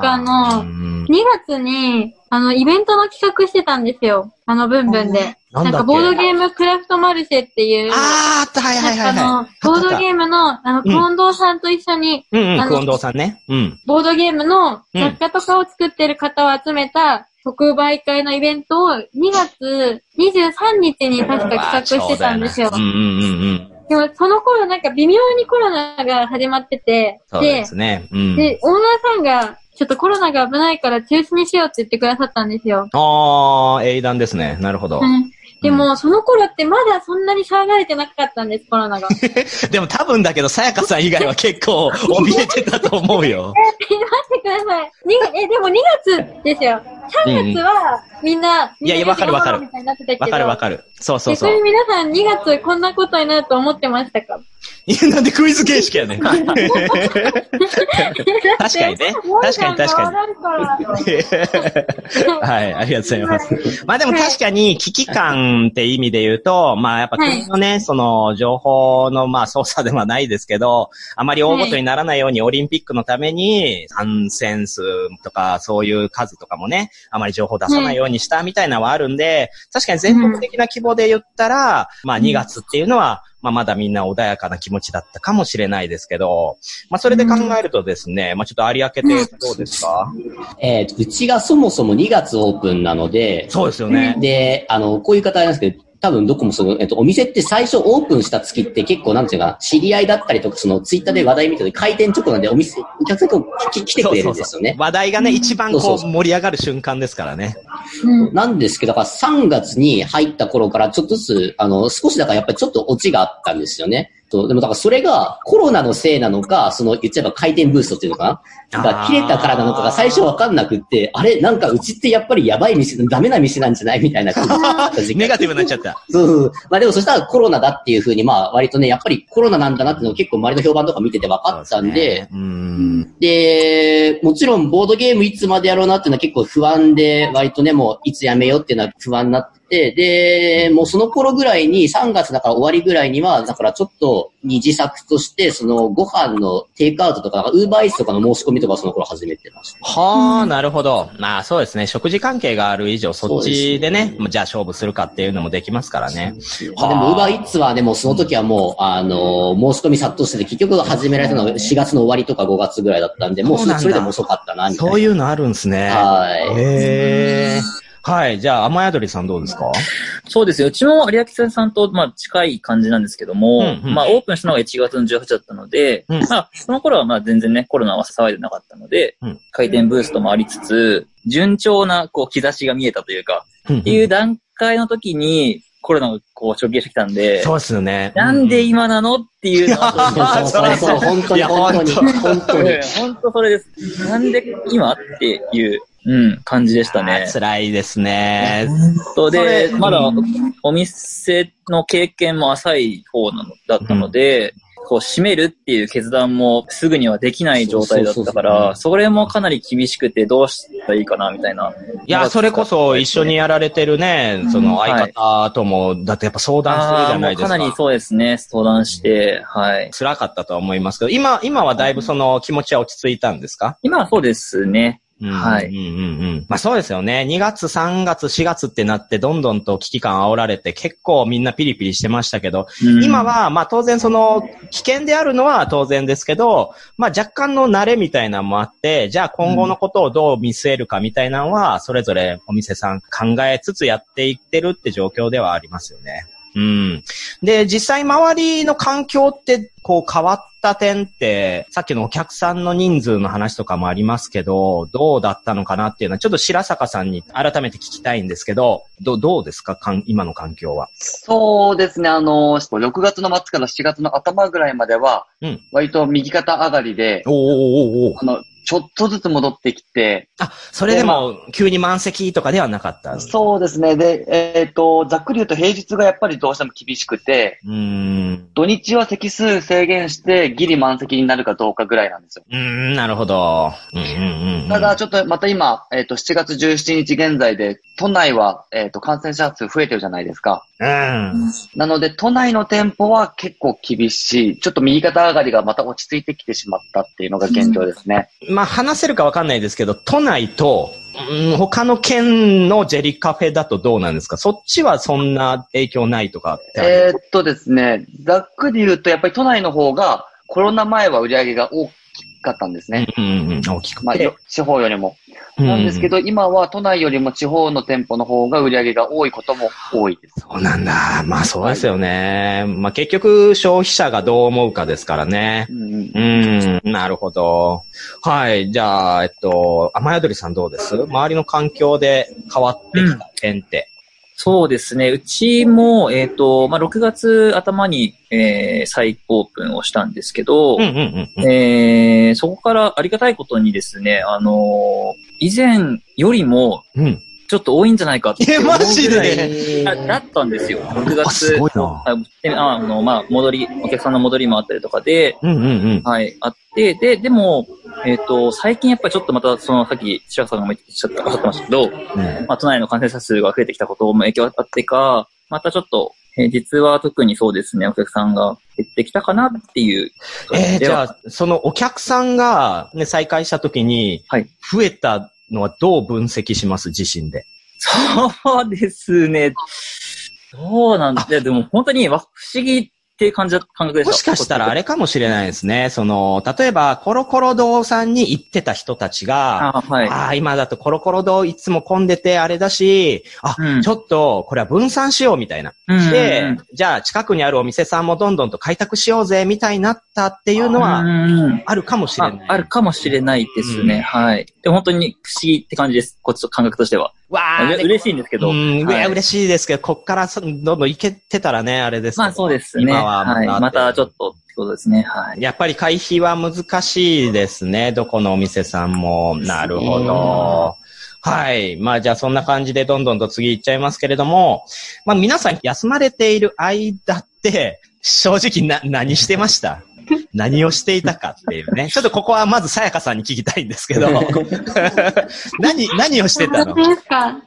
Speaker 5: 。2月に、イベントの企画してたんですよ。ブンブンで。ボードゲームクラフトマルシェっていう。ボードゲームの、近藤さんと一緒に、
Speaker 2: 近藤さんね。
Speaker 5: ボードゲームの雑貨とかを作ってる方を集めた特売会のイベントを2月23日に確か企画してたんですよ。でもその頃微妙にコロナが始まってて、
Speaker 2: そうですね。
Speaker 5: で、オーナーさんが、ちょっとコロナが危ないから中止にしようって言ってくださったんですよ。
Speaker 2: 英断ですね。なるほど。
Speaker 5: でも、その頃ってまだそんなに騒がれてなかったんです、コロナが。
Speaker 2: でも多分だけど、さやかさん以外は結構怯えてたと思うよ。
Speaker 5: 待ってください。でも2月ですよ。3月はみんな、
Speaker 2: いや、わかる。わかる。そう。
Speaker 5: 皆さん2月こんなことになると思ってましたか？
Speaker 2: いや、なんでクイズ形式やねん。確かにね。確かに。はい、ありがとうございます。まあでも確かに危機感って意味で言うと、まあやっぱ国のね、その情報のまあ操作ではないですけど、あまり大ごとにならないようにオリンピックのために感染数とかそういう数とかもね、あまり情報出さないようにしたみたいなのはあるんで、確かに全国的な規模で言ったら、まあ2月っていうのは、まあまだみんな穏やかな気持ちだったかもしれないですけど、まあそれで考えるとですね、まあちょっと有明ってどうですか？
Speaker 6: うちがそもそも2月オープンなので、
Speaker 2: そうですよね。
Speaker 6: で、こういう方なんですけど、多分どこもお店って最初オープンした月って結構なんていうか、知り合いだったりとか、ツイッターで話題見てて開店直後なんでお客さんが来てくれるんですよね。
Speaker 2: 話題がね、一番盛り上がる瞬間ですからね。
Speaker 6: なんですけど、だから3月に入った頃からちょっとずつ、少しだからやっぱりちょっとオチがあったんですよね。でもだからそれがコロナのせいなのか、言っちゃえば回転ブーストっていうのかなが切れたからなのかが最初わかんなくって、あれなんかうちってやっぱりやばい店、ダメな店なんじゃないみたいな感じ。
Speaker 2: ネガティブになっちゃった。
Speaker 6: そう。まあでもそしたらコロナだっていう風にまあ割とね、やっぱりコロナなんだなっていうのを結構周りの評判とか見てて分かったんで、で、もちろんボードゲームいつまでやろうなっていうのは結構不安で、割とね、もういつやめようっていうのは不安になって、で、もうその頃ぐらいに、3月だから終わりぐらいには、だからちょっと二次作として、ご飯のテイクアウトとか、ウーバーイーツとかの申し込みとかその頃始めてました。
Speaker 2: はあ、なるほど。まあそうですね。食事関係がある以上、そっちでね、じゃあ勝負するかっていうのもできますからね。
Speaker 6: でもウーバーイーツはでもその時はもう、申し込み殺到してて、結局始められたのが4月の終わりとか5月ぐらいだったんで、もうそれでも遅かったな、みたいな。
Speaker 2: そういうのあるんですね。
Speaker 6: はい。
Speaker 2: へー。はい。じゃあ、雨宿りさんどうですか？
Speaker 7: そうですよ。うちも有明さんと、まあ、近い感じなんですけども、まあ、オープンしたのが1月の18だったので、まあ、その頃はまあ、全然ね、コロナは騒いでなかったので、回転ブーストもありつつ、順調な、兆しが見えたというか、っていう段階の時に、コロナが直撃してきたんで、
Speaker 2: そうですよね。
Speaker 7: なんで今なのっていうのは、
Speaker 6: そう、本当に。
Speaker 7: 本当それです。なんで今っていう、感じでしたね。
Speaker 2: 辛いですね。
Speaker 7: で、まだお店の経験も浅い方だったので、閉めるっていう決断もすぐにはできない状態だったから、それもかなり厳しくてどうしたらいいかなみたいな。
Speaker 2: いや、それこそ一緒にやられてるね、その相方とも、だってやっぱ相談するじゃないですか。
Speaker 7: かなりそうですね、相談して、はい。
Speaker 2: 辛かったとは思いますけど、今はだいぶその気持ちは落ち着いたんですか？
Speaker 7: 今はそうですね。はい。
Speaker 2: まあそうですよね。2月、3月、4月ってなってどんどんと危機感煽られて結構みんなピリピリしてましたけど、今はまあ当然その危険であるのは当然ですけど、まあ若干の慣れみたいなのもあって、じゃあ今後のことをどう見据えるかみたいなのはそれぞれお店さん考えつつやっていってるって状況ではありますよね。で、実際周りの環境って変わった点って、さっきのお客さんの人数の話とかもありますけど、どうだったのかなっていうのは、ちょっと白坂さんに改めて聞きたいんですけど、どうですか？今の環境は。
Speaker 3: そうですね、6月の末から7月の頭ぐらいまでは、割と右肩上がりで、ちょっとずつ戻ってきて。
Speaker 2: それでも、急に満席とかではなかった？
Speaker 3: そうですね。で、ざっくり言うと平日がやっぱりどうしても厳しくて、土日は席数制限して、ギリ満席になるかどうかぐらいなんですよ。
Speaker 2: なるほど。
Speaker 3: ただ、ちょっとまた今、7月17日現在で、都内は、感染者数増えてるじゃないですか。なので、都内の店舗は結構厳しい。ちょっと右肩上がりがまた落ち着いてきてしまったっていうのが現状ですね。
Speaker 2: まあ話せるかわかんないですけど、都内と、他の県のジェリカフェだとどうなんですか？そっちはそんな影響ないとかって
Speaker 3: ですね、ざっくり言うとやっぱり都内の方がコロナ前は売り上げが大きかったんですね。
Speaker 2: 大きくて。
Speaker 3: まあ、地方よりも。なんですけど、今は都内よりも地方の店舗の方が売り上げが多いことも多いです。
Speaker 2: そうなんだ。まあそうですよね。まあ結局消費者がどう思うかですからね。なるほど。はい。じゃあ、雨宿りさんどうです？周りの環境で変わってきた点って。
Speaker 7: そうですね。うちも、6月頭に、再オープンをしたんですけど、そこからありがたいことにですね、以前よりも、 ちょっと多いんじゃないかって。
Speaker 2: マジで
Speaker 7: だったんですよ。6月。
Speaker 2: すごいな。
Speaker 7: まあ、お客さんの戻りもあったりとかで、はい、あって、でも、最近やっぱりちょっとまた、さっき、白川さんがおっしゃってましたけど、まあ、都内の感染者数が増えてきたことも影響あってか、またちょっと、実は特にそうですね、お客さんが減ってきたかなっていう。
Speaker 2: じゃあ、そのお客さんがね、再開した時に、増えたのはどう分析します自身で。
Speaker 7: そうですね。そうなんだ。でも本当に不思議っていう感覚でした。
Speaker 2: もしかしたらあれかもしれないですね。例えば、コロコロ堂さんに行ってた人たちが、今だとコロコロ堂いつも混んでてあれだし、ちょっと、これは分散しようみたいな。で、じゃあ近くにあるお店さんもどんどんと開拓しようぜみたいになったっていうのは、あるかもしれない。
Speaker 7: あるかもしれないですね。はい。で、本当に不思議って感じです。こっちと感覚としては。嬉しいんですけど。
Speaker 2: 嬉しいですけど、こっからどんどん行けてたらね、あれですけど。
Speaker 7: まあそうですね。今はまたちょっとってことですね。はい。
Speaker 2: やっぱり回避は難しいですね。どこのお店さんも。なるほど。はい。まあじゃあそんな感じでどんどんと次行っちゃいますけれども、まあ皆さん休まれている間って、正直何してました何をしていたかっていうね。ちょっとここはまずさやかさんに聞きたいんですけど。何をしてたの？
Speaker 5: ですか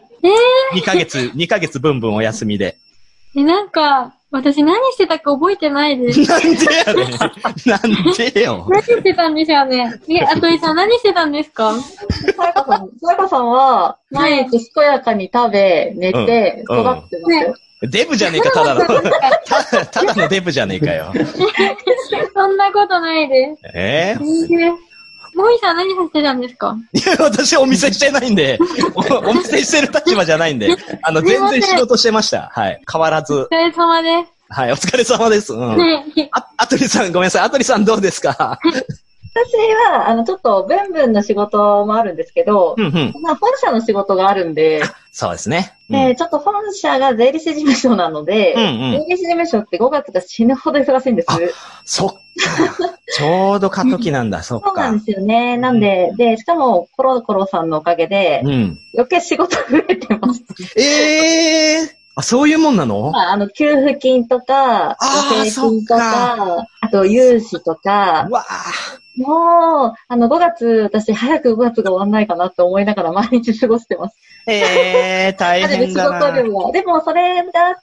Speaker 2: 2ヶ月ブンブンお休みで。
Speaker 5: なんか、私何してたか覚えてないです。
Speaker 2: なんでやねん。なんでよ。
Speaker 5: 何してたんでしょうね。あとりさん何してたんですか？
Speaker 4: さやかさんは、毎日健やかに食べ、寝て、育ってますよ。
Speaker 2: デブじゃねえか、ただのデブじゃねえかよ。
Speaker 5: そんなことないです。モイさん何させてたんですか？
Speaker 2: いや、私お店してないんで、お店してる立場じゃないんで、全然仕事してました。はい。変わらず。
Speaker 5: お疲れ様です。
Speaker 2: はい、お疲れ様です。あとりさん、ごめんなさい。あとりさんどうですか？
Speaker 4: 私は、ちょっと、ブンブンの仕事もあるんですけど、本社の仕事があるんで、
Speaker 2: そうですね。
Speaker 4: ちょっと本社が税理士事務所なので、税理士事務所って5月が死ぬほど忙しいんです。
Speaker 2: そっか。ちょうど過渡期なんだ、そっか。
Speaker 4: そうなんですよね。なんで、しかも、コロコロさんのおかげで、余計仕事増えてます。
Speaker 2: そういうもんなの？
Speaker 4: 給付金とか、助成金とか、あと融資とか、もう、5月、私、早く5月が終わんないかなって思いながら毎日過ごしてます。
Speaker 2: 大変だな。
Speaker 4: 仕事量は。でも、それがあって、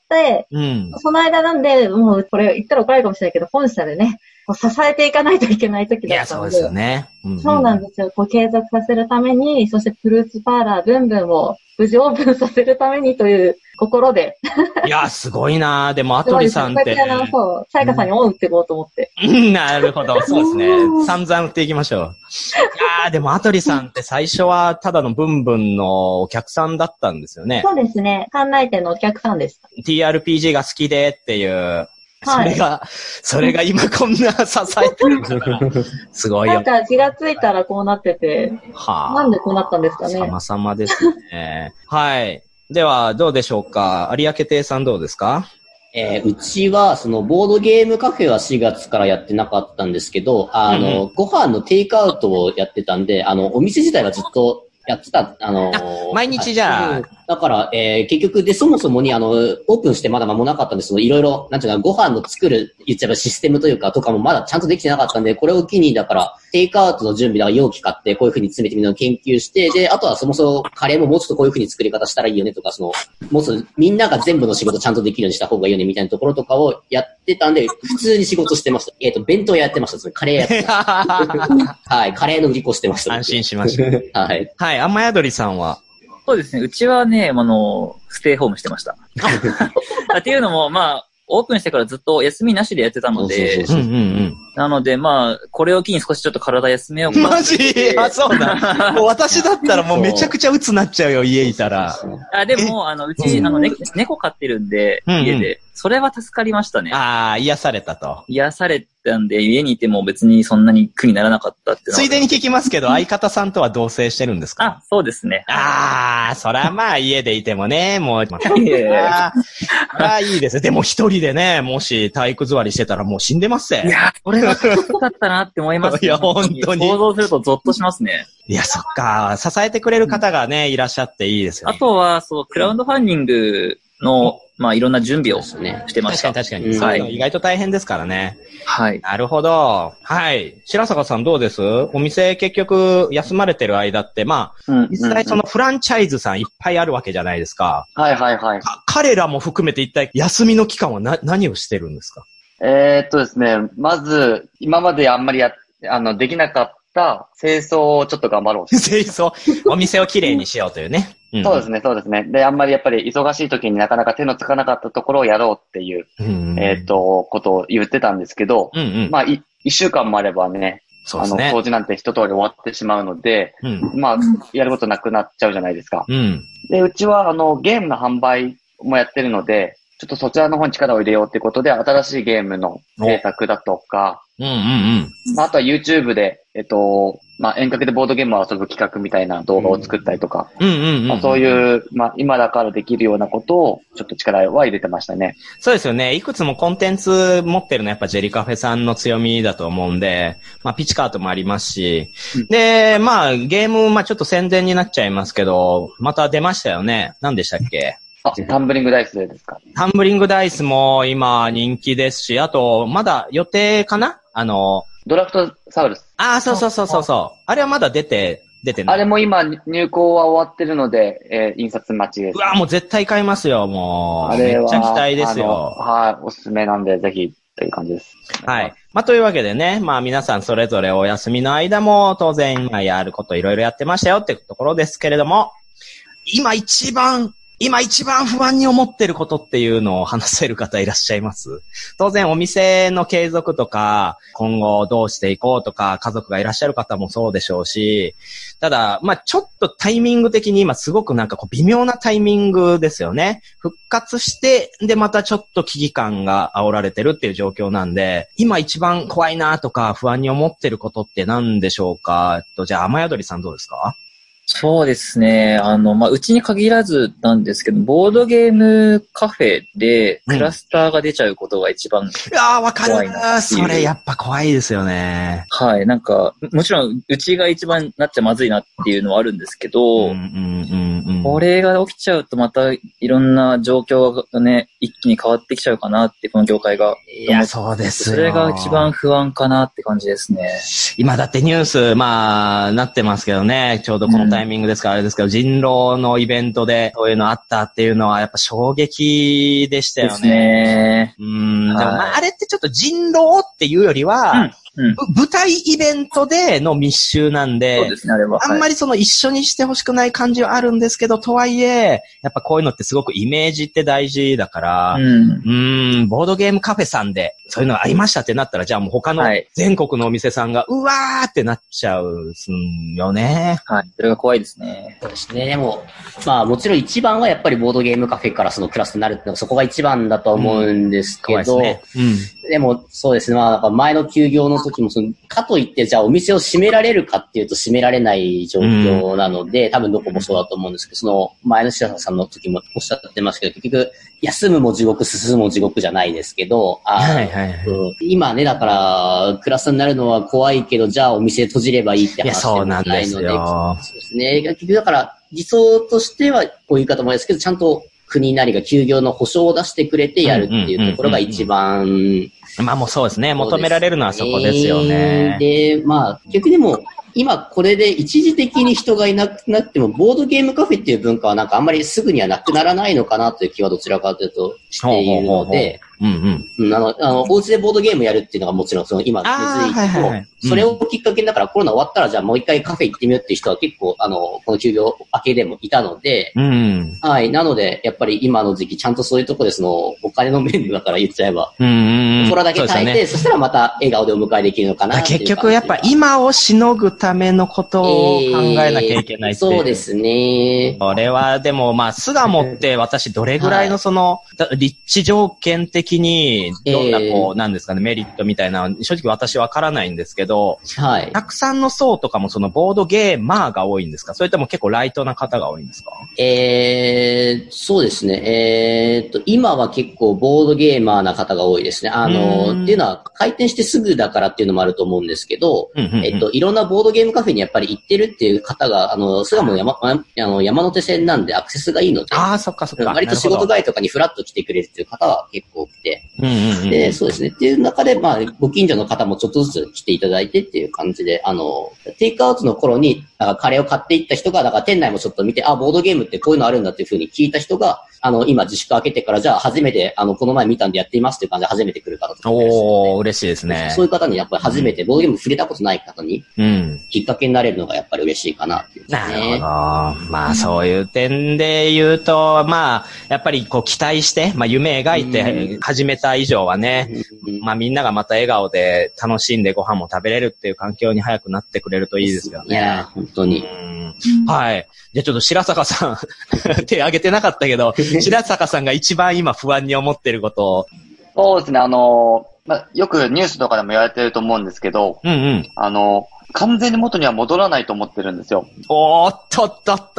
Speaker 4: その間なんで、もう、これ言ったら怒られるかもしれないけど、本社でね、支えていかないといけない時だったので。いや、そうですよね。そうなんですよ。継続させるために、そしてフルーツパーラー、ブンブンを無事オープンさせるためにという心で。
Speaker 2: いや、すごいな。でも、アトリさんって。
Speaker 4: そう、さやかさんに恩打っていこうと思って。
Speaker 2: なるほど。そうですね。散々打っていきましょう。いやー、でも、アトリさんって最初はただのブンブンのお客さんだったんですよね。
Speaker 4: そうですね。館内店のお客さんでした。
Speaker 2: TRPG が好きでっていう。それが今こんな支えてるんだから、すごいよ。
Speaker 4: なんか気がついたらこうなってて、なんでこうなったんですかね。
Speaker 2: 様々ですね。はい。では、どうでしょうか。有明亭さんどうですか？
Speaker 6: うちは、ボードゲームカフェは4月からやってなかったんですけど、ご飯のテイクアウトをやってたんで、お店自体はずっとやってた、
Speaker 2: 毎日じゃあ、
Speaker 6: だから、結局で、そもそもに、オープンしてまだ間もなかったんですけど、いろいろ、なんていうか、ご飯の作る、言っちゃえばシステムというか、とかもまだちゃんとできてなかったんで、これを機に、だから、テイクアウトの準備、だから容器買って、こういう風に詰めてみるのを研究して、で、あとはそもそもカレーももうちょっとこういう風に作り方したらいいよねとか、もうちょっとみんなが全部の仕事ちゃんとできるようにした方がいいよねみたいなところとかをやってたんで、普通に仕事してました。弁当やってました。カレーやってました。はい、カレーの売り子してました。
Speaker 2: 安心しました。はい。はい、雨宿りさんは
Speaker 7: そうですね。うちはね、ステイホームしてました。っていうのも、オープンしてからずっと休みなしでやってたので、なので、これを機に少しちょっと体休めようかな。
Speaker 2: マジ？そうだ。もう私だったらもうめちゃくちゃ鬱なっちゃうよ、家いたら。
Speaker 7: でも、うち、猫飼ってるんで、家で。 それは助かりましたね。
Speaker 2: ああ、癒されたと。
Speaker 7: 癒されたんで、家にいても別にそんなに苦にならなかったっていうのは。
Speaker 2: ついでに聞きますけど、相方さんとは同棲してるんですか？
Speaker 7: あ、そうですね。
Speaker 2: ああ、そらまあ家でいてもね、もう、ああ、いいですね。でも一人でね、もし体育座りしてたらもう死んでますぜ。
Speaker 7: いや、これは良かったなって思います、
Speaker 2: ね。いや、本当に。
Speaker 7: 想像するとゾッとしますね。
Speaker 2: いや、そっか。支えてくれる方がね、いらっしゃっていいですよね。
Speaker 7: あとは、そう、クラウドファンディングの、まあ、いろんな準備をしてました。
Speaker 2: 確かに。はい。意外と大変ですからね。
Speaker 7: はい。
Speaker 2: なるほど。はい。白坂さんどうです？お店結局休まれてる間って、まあ、実際そのフランチャイズさんいっぱいあるわけじゃないですか。
Speaker 3: はいはいはい。
Speaker 2: 彼らも含めて一体休みの期間は何をしてるんですか？
Speaker 3: ですね、まず、今まであんまりできなかった清掃をちょっと頑張ろう。
Speaker 2: 清掃お店をきれいにしようというね。
Speaker 3: そうですね、そうですね。で、あんまりやっぱり忙しい時になかなか手のつかなかったところをやろうっていう、ことを言ってたんですけど、まあ、一週間もあればね、掃除なんて一通り終わってしまうので、まあ、やることなくなっちゃうじゃないですか。で、うちはゲームの販売もやってるので、ちょっとそちらの方に力を入れようってことで、新しいゲームの制作だとか、まあ、あとは YouTube で、まあ、遠隔でボードゲームを遊ぶ企画みたいな動画を作ったりとか、そういう、まあ、今だからできるようなことを、ちょっと力は入れてましたね。
Speaker 2: そうですよね。いくつもコンテンツ持ってるのはやっぱジェリカフェさんの強みだと思うんで、まあ、ピチカートもありますし、で、まあ、ゲーム、まあ、ちょっと宣伝になっちゃいますけど、また出ましたよね。何でしたっけ？
Speaker 3: タンブリングダイスですか？
Speaker 2: タンブリングダイスも今人気ですし、あと、まだ予定かな？
Speaker 3: ドラフトサウルス。
Speaker 2: ああ、そう。あれはまだ出てない。
Speaker 3: あれも今入稿は終わってるので、印刷待ちです。
Speaker 2: うわ、もう絶対買いますよ、もう。あれはめっちゃ期待ですよ。
Speaker 3: はい、おすすめなんで、ぜひ、という感じです。
Speaker 2: はい。まあ、というわけでね、まあ皆さんそれぞれお休みの間も当然、まあやることいろいろやってましたよってところですけれども、今一番不安に思ってることっていうのを話せる方いらっしゃいます？当然お店の継続とか、今後どうしていこうとか、家族がいらっしゃる方もそうでしょうし、ただ、まあちょっとタイミング的に今すごくなんかこう微妙なタイミングですよね。復活して、でまたちょっと危機感が煽られてるっていう状況なんで、今一番怖いなとか不安に思ってることって何でしょうか？じゃあ雨宿りさんどうですか？
Speaker 7: そうですね。まあ、うちに限らずなんですけど、ボードゲームカフェでクラスターが出ちゃうことが一番怖いな。
Speaker 2: いやー、わかる。それやっぱ怖いですよね。
Speaker 7: はい。なんか、もちろん、うちが一番なっちゃまずいなっていうのはあるんですけど、これが起きちゃうとまたいろんな状況がね、一気に変わってきちゃうかなって、この業界が。
Speaker 2: いや、そうですよ。
Speaker 7: それが一番不安かなって感じですね。
Speaker 2: 今だってニュース、まあ、なってますけどね、ちょうどこのタイミングですからあれですけど、人狼のイベントでそういうのあったっていうのはやっぱ衝撃でしたよね。ですね。でもまああれってちょっと人狼っていうよりは、舞台イベントでの密集なんで、
Speaker 7: そうですね、あれは。
Speaker 2: あんまりその一緒にしてほしくない感じはあるんですけど、とはいえ、やっぱこういうのってすごくイメージって大事だから、ボードゲームカフェさんでそういうのがありましたってなったら、じゃあもう他の全国のお店さんが、うわーってなっちゃうんよね。
Speaker 7: はい。それが怖いですね。
Speaker 6: そうですね。でも、まあもちろん一番はやっぱりボードゲームカフェからそのクラスになるっていうのがそこが一番だと思うんですけど、でもそうですね。まあなんか前の休業の時もかといってじゃあお店を閉められるかっていうと閉められない状況なので、多分どこもそうだと思うんですけど、その前の白田さんの時もおっしゃってましたけど、結局休むも地獄、進むも地獄じゃないですけど、今ね、だからクラスになるのは怖いけど、じゃあお店閉じればいいって話でもないので、そうですね。結局だから理想としてはこういう言い方もですけど、ちゃんと国なりが休業の保証を出してくれてやるっていうところが一番、
Speaker 2: まあもうそうですね。求められるのはそこですよね。
Speaker 6: で、まあ逆にでも今これで一時的に人がいなくなっても、ボードゲームカフェっていう文化はなんかあんまりすぐにはなくならないのかなという気はどちらかというとしているので、 お家でボードゲームやるっていうのがもちろん、今、根付いてそれをきっかけに、だからコロナ終わったら、じゃあもう一回カフェ行ってみようっていう人は結構、この休業明けでもいたので、はい。なので、やっぱり今の時期、ちゃんとそういうとこでお金の面だから言っちゃえば、空だけ耐えて、そしたらまた笑顔でお迎えできるのかなっていう。
Speaker 2: 結局やっぱ今をしのぐためのことを考えなきゃいけないっていう。
Speaker 6: そうですね。
Speaker 2: これはでも、巣鴨って私どれぐらいの立地条件的に、どんななんですかね、メリットみたいな、正直私わからないんですけど、はい。たくさんの層とかもボードゲーマーが多いんですか？それとも結構ライトな方が多いんですか？
Speaker 6: そうですね。今は結構ボードゲーマーな方が多いですね。っていうのは、開店してすぐだからっていうのもあると思うんですけど、いろんなボードゲームカフェにやっぱり行ってるっていう方が、巣鴨の山手線なんでアクセスがいいので、
Speaker 2: そっか。
Speaker 6: 割と仕事帰りとかにフラッと来てくれるっていう方は結構多くて、で、そうですね。っていう中で、ご近所の方もちょっとずつ来ていただいてっていう感じで、テイクアウトの頃に、カレーを買っていった人が、だから店内もちょっと見て、ボードゲームってこういうのあるんだっていう風に聞いた人が、今自粛明けてから、じゃあ初めて、この前見たんでやっていますっていう感じで初めて来る方とか、
Speaker 2: 嬉しいですね。
Speaker 6: そういう方にやっぱり初めてボードゲーム触れたことない方に、きっかけになれるのがやっぱり嬉しいかなっていうですね。
Speaker 2: なるほど。そういう点で言うと、やっぱり期待して、夢描いて始めた以上はね、みんながまた笑顔で楽しんでご飯も食べれるっていう環境に早くなってくれるといいですよね。
Speaker 6: いや、本当に。
Speaker 2: はい。じゃあちょっと白坂さん、手挙げてなかったけど、白坂さんが一番今不安に思ってることを。
Speaker 3: そうですね、よくニュースとかでも言われてると思うんですけど、完全に元には戻らないと思ってるんですよ。
Speaker 2: おーっと。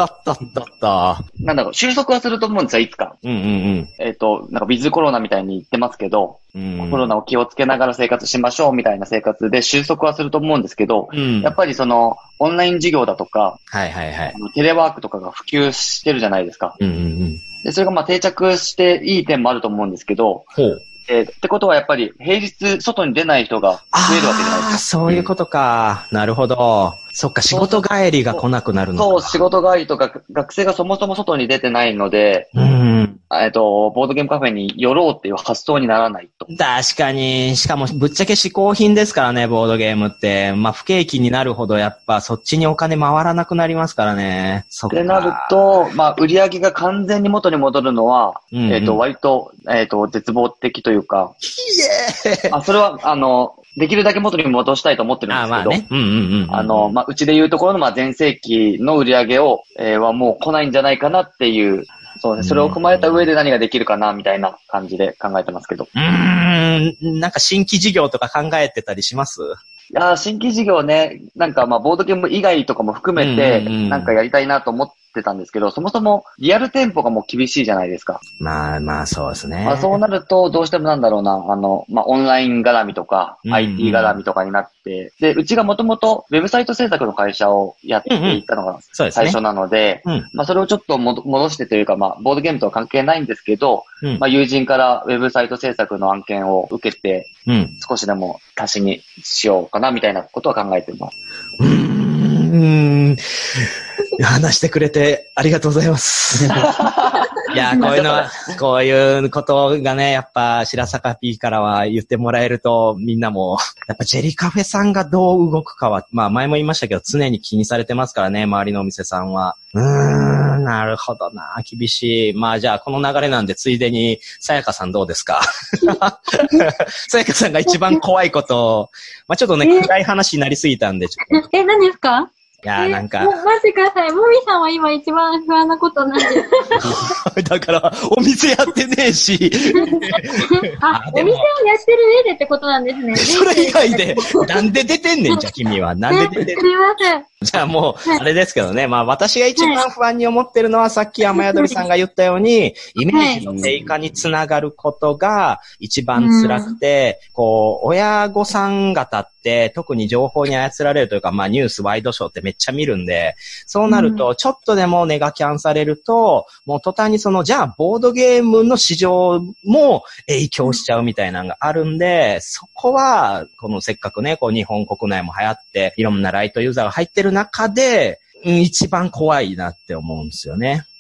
Speaker 3: 収束はすると思うんですよ、いつか。ウィズコロナみたいに言ってますけど、コロナを気をつけながら生活しましょうみたいな生活で収束はすると思うんですけど、やっぱりオンライン授業だとか、テレワークとかが普及してるじゃないですか。でそれが定着していい点もあると思うんですけど、ってことはやっぱり平日外に出ない人が増えるわけじゃないですか。
Speaker 2: そういうことか。なるほど。そっか、仕事帰りが来なくなるのか。
Speaker 3: そう、仕事帰りとか、学生がそもそも外に出てないので、ボードゲームカフェに寄ろうっていう発想にならないと。
Speaker 2: 確かに、しかもぶっちゃけ嗜好品ですからね、ボードゲームって。不景気になるほどやっぱそっちにお金回らなくなりますからね。そっか。
Speaker 3: ってなると、売り上げが完全に元に戻るのは、割と、絶望的というか。それは、できるだけ元に戻したいと思ってるんですけど、うちでいうところの前世紀の売り上げを、はもう来ないんじゃないかなっていう、そうね、それを踏まえた上で何ができるかなみたいな感じで考えてますけど。
Speaker 2: なんか新規事業とか考えてたりします？
Speaker 3: いや、新規事業ね、ボードゲーム以外とかも含めて、やりたいなと思ってたんですけど、そもそもリアル店舗がもう厳しいじゃないですか。
Speaker 2: そうですね。
Speaker 3: そうなると、どうしてもオンライン絡みとか、IT 絡みとかになって、で、うちがもともとウェブサイト制作の会社をやっていたのが最初なので、それをちょっと戻してというか、ボードゲームとは関係ないんですけど、友人からウェブサイト制作の案件を受けて、少しでも足しにしようかなみたいなことは考えてます。
Speaker 2: 話してくれてありがとうございます。いや、こういうことがね、やっぱ白坂 P からは言ってもらえると、みんなも、やっぱジェリカフェさんがどう動くかは、前も言いましたけど、常に気にされてますからね、周りのお店さんは。なるほどな、厳しい。じゃあ、この流れなんで、ついでに、さやかさんどうですか？さやかさんが一番怖いことを、ちょっとね、暗い話になりすぎたんで、ちょっと。
Speaker 5: 何ですか？
Speaker 2: いや、待
Speaker 5: ってください。もみさんは今一番不安なことなんです。
Speaker 2: だから、お店やってねえし。
Speaker 5: お店をやってる上でってことなんですね。
Speaker 2: それ以外で、なんで出てんねん、じゃあ君は。なんで出てんねん。
Speaker 5: すみません。
Speaker 2: じゃあもう、あれですけどね。私が一番不安に思ってるのは、さっき雨宿りさんが言ったように、イメージの低下につながることが一番辛くて、親御さん方って、特に情報に操られるというか、ニュース、ワイドショーってめっちゃ見るんで、そうなると、ちょっとでもネガキャンされると、もう途端にじゃあ、ボードゲームの市場も影響しちゃうみたいなのがあるんで、そこは、せっかくね、日本国内も流行って、いろんなライトユーザーが入ってる中で、一番怖いなって思うんですよね。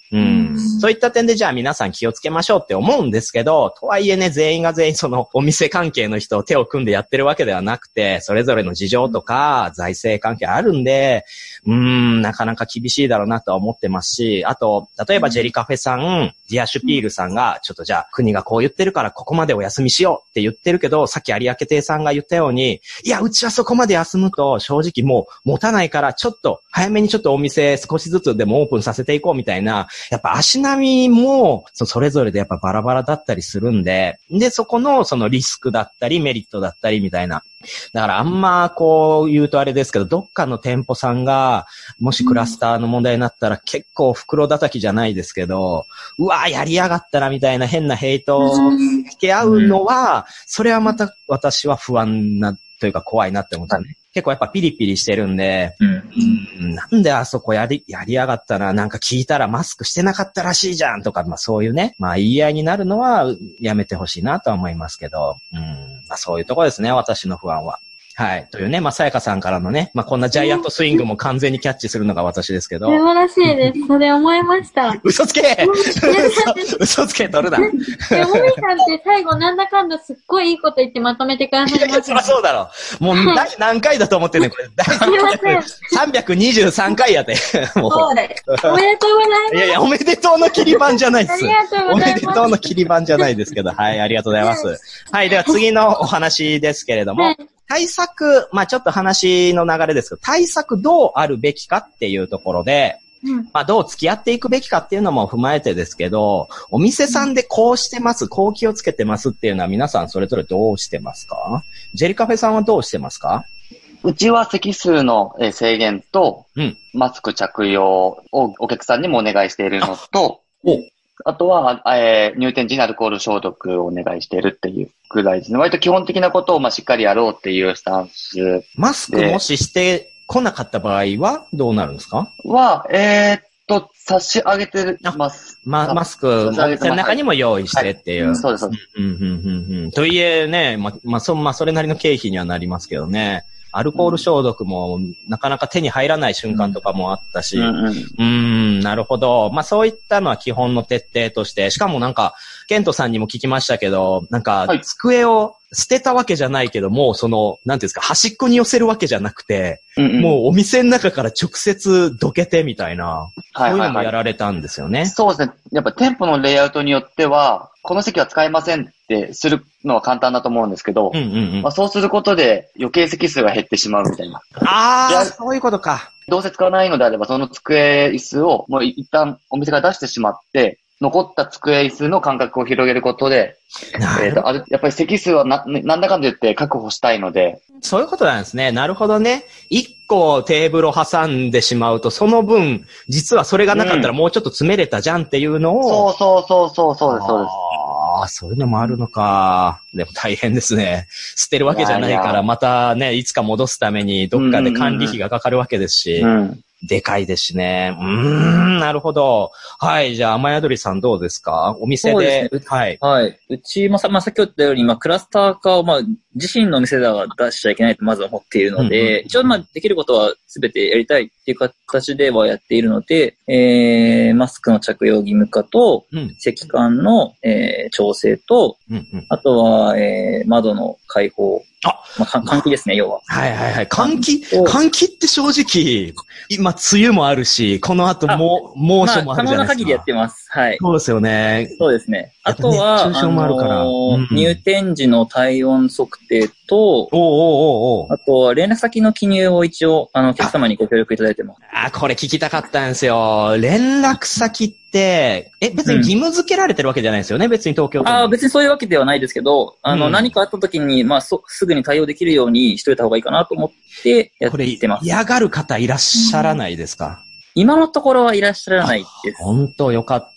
Speaker 2: そういった点でじゃあ皆さん気をつけましょうって思うんですけど、とはいえね、全員が全員そのお店関係の人を手を組んでやってるわけではなくて、それぞれの事情とか財政関係あるんで、なかなか厳しいだろうなとは思ってますし、あと、例えばジェリカフェさん、ディアシュピールさんが、ちょっとじゃあ国がこう言ってるからここまでお休みしようって言ってるけど、さっき有明亭さんが言ったように、いや、うちはそこまで休むと正直もう持たないから、ちょっと早めにちょっとお店少しずつでもオープンさせていこうみたいな、やっぱ足並みもそれぞれでやっぱバラバラだったりするんで、で、そこのそのリスクだったりメリットだったりみたいな。だからあんまこう言うとあれですけど、どっかの店舗さんがもしクラスターの問題になったら結構袋叩きじゃないですけど、うわーやりやがったらみたいな変なヘイトをつけ合うのは、それはまた私は不安なというか怖いなって思ったね。結構やっぱピリピリしてるんで、なんであそこやりやがったらなんか聞いたらマスクしてなかったらしいじゃんとか、まあそういうね、まあ言い合いになるのはやめてほしいなとは思いますけど、まあそういうところですね、私の不安は。はい。というね、まあ、さやかさんからのね、まあ、こんなジャイアントスイングも完全にキャッチするのが私ですけど。
Speaker 5: 素晴らしいです。それ思いました。
Speaker 2: 嘘つけ嘘つけ取るな。
Speaker 5: もみさんって最後なんだかんだすっごいいいこと言ってまとめてくださいました。いや、
Speaker 2: そりゃそうだろ。もう何回だと思ってんねん、これ。323回やて。もう。
Speaker 5: おめでとうございます。
Speaker 2: いやいや、おめでとうの切り板じゃないです。
Speaker 5: ありがとうございます。
Speaker 2: おめでとうの切り板じゃないですけど。はい、ありがとうございます。はい、では次のお話ですけれども。はい、対策、まあちょっと話の流れですけど、対策どうあるべきかっていうところで、まあどう付き合っていくべきかっていうのも踏まえてですけど、お店さんでこうしてます、こう気をつけてますっていうのは皆さんそれぞれどうしてますか？ジェリカフェさんはどうしてますか？
Speaker 3: うちは席数の制限と、マスク着用をお客さんにもお願いしているのと、あとは、入店時にアルコール消毒をお願いしているっていうぐらいですね。割と基本的なことをまあしっかりやろうっていうスタンス。
Speaker 2: マスクもししてこなかった場合はどうなるんですか？
Speaker 3: 差し上げてます。
Speaker 2: マスク、お店の中にも用意してっていう。
Speaker 3: はい、そうです、そうです。
Speaker 2: とはいえね、それなりの経費にはなりますけどね。アルコール消毒もなかなか手に入らない瞬間とかもあったし。なるほど。まあそういったのは基本の徹底として、しかもなんか、ケントさんにも聞きましたけど、なんか、机を捨てたわけじゃないけども、なんていうんですか、端っこに寄せるわけじゃなくて、もうお店の中から直接どけてみたいな、そういうのもやられたんですよね。
Speaker 3: そうですね。やっぱ店舗のレイアウトによっては、この席は使えませんってするのは簡単だと思うんですけど、まあ、そうすることで余計席数が減ってしまうみたいな。
Speaker 2: そういうことか。
Speaker 3: どうせ使わないのであれば、その机椅子をもう一旦お店から出してしまって、残った机椅子の間隔を広げることで、やっぱり席数はなんだかんだ言って確保したいので。
Speaker 2: そういうことなんですね。なるほどね。一個テーブルを挟んでしまうと、その分、実はそれがなかったらもうちょっと詰めれたじゃんっていうのを。
Speaker 3: そうです。
Speaker 2: そういうのもあるのか。でも大変ですね。捨てるわけじゃないから、またね、いつか戻すためにどっかで管理費がかかるわけですし。でかいですしね。なるほど。はい。じゃあ、雨宿りさんどうですか？お店で。
Speaker 7: はい。はい。うちもさっき言ったように、クラスター化を、自身の店では出しちゃいけないとまずは思っているので、一応、できることは全てやりたいっていう形ではやっているので、マスクの着用義務化と、席間の、調整と、あとは、窓の開放。換気ですね、要は。
Speaker 2: はい。換気って正直、今、梅雨もあるし、この後も猛暑もあるじゃないですか。
Speaker 7: 可能な限りやってます。はい。
Speaker 2: そうですよね。
Speaker 7: そうですね。あとは、入店時の体温測定と、あとは連絡先の記入を一応、お客様にご協力いただいてます。
Speaker 2: これ聞きたかったんですよ。連絡先って、別に義務付けられてるわけじゃないですよね、別に東京都。
Speaker 7: 別にそういうわけではないですけど、何かあった時に、すぐに対応できるようにしといた方がいいかなと思ってやってます。
Speaker 2: これ嫌がる方いらっしゃらないですか？
Speaker 7: 今のところはいらっしゃらないです。
Speaker 2: 本当よかった。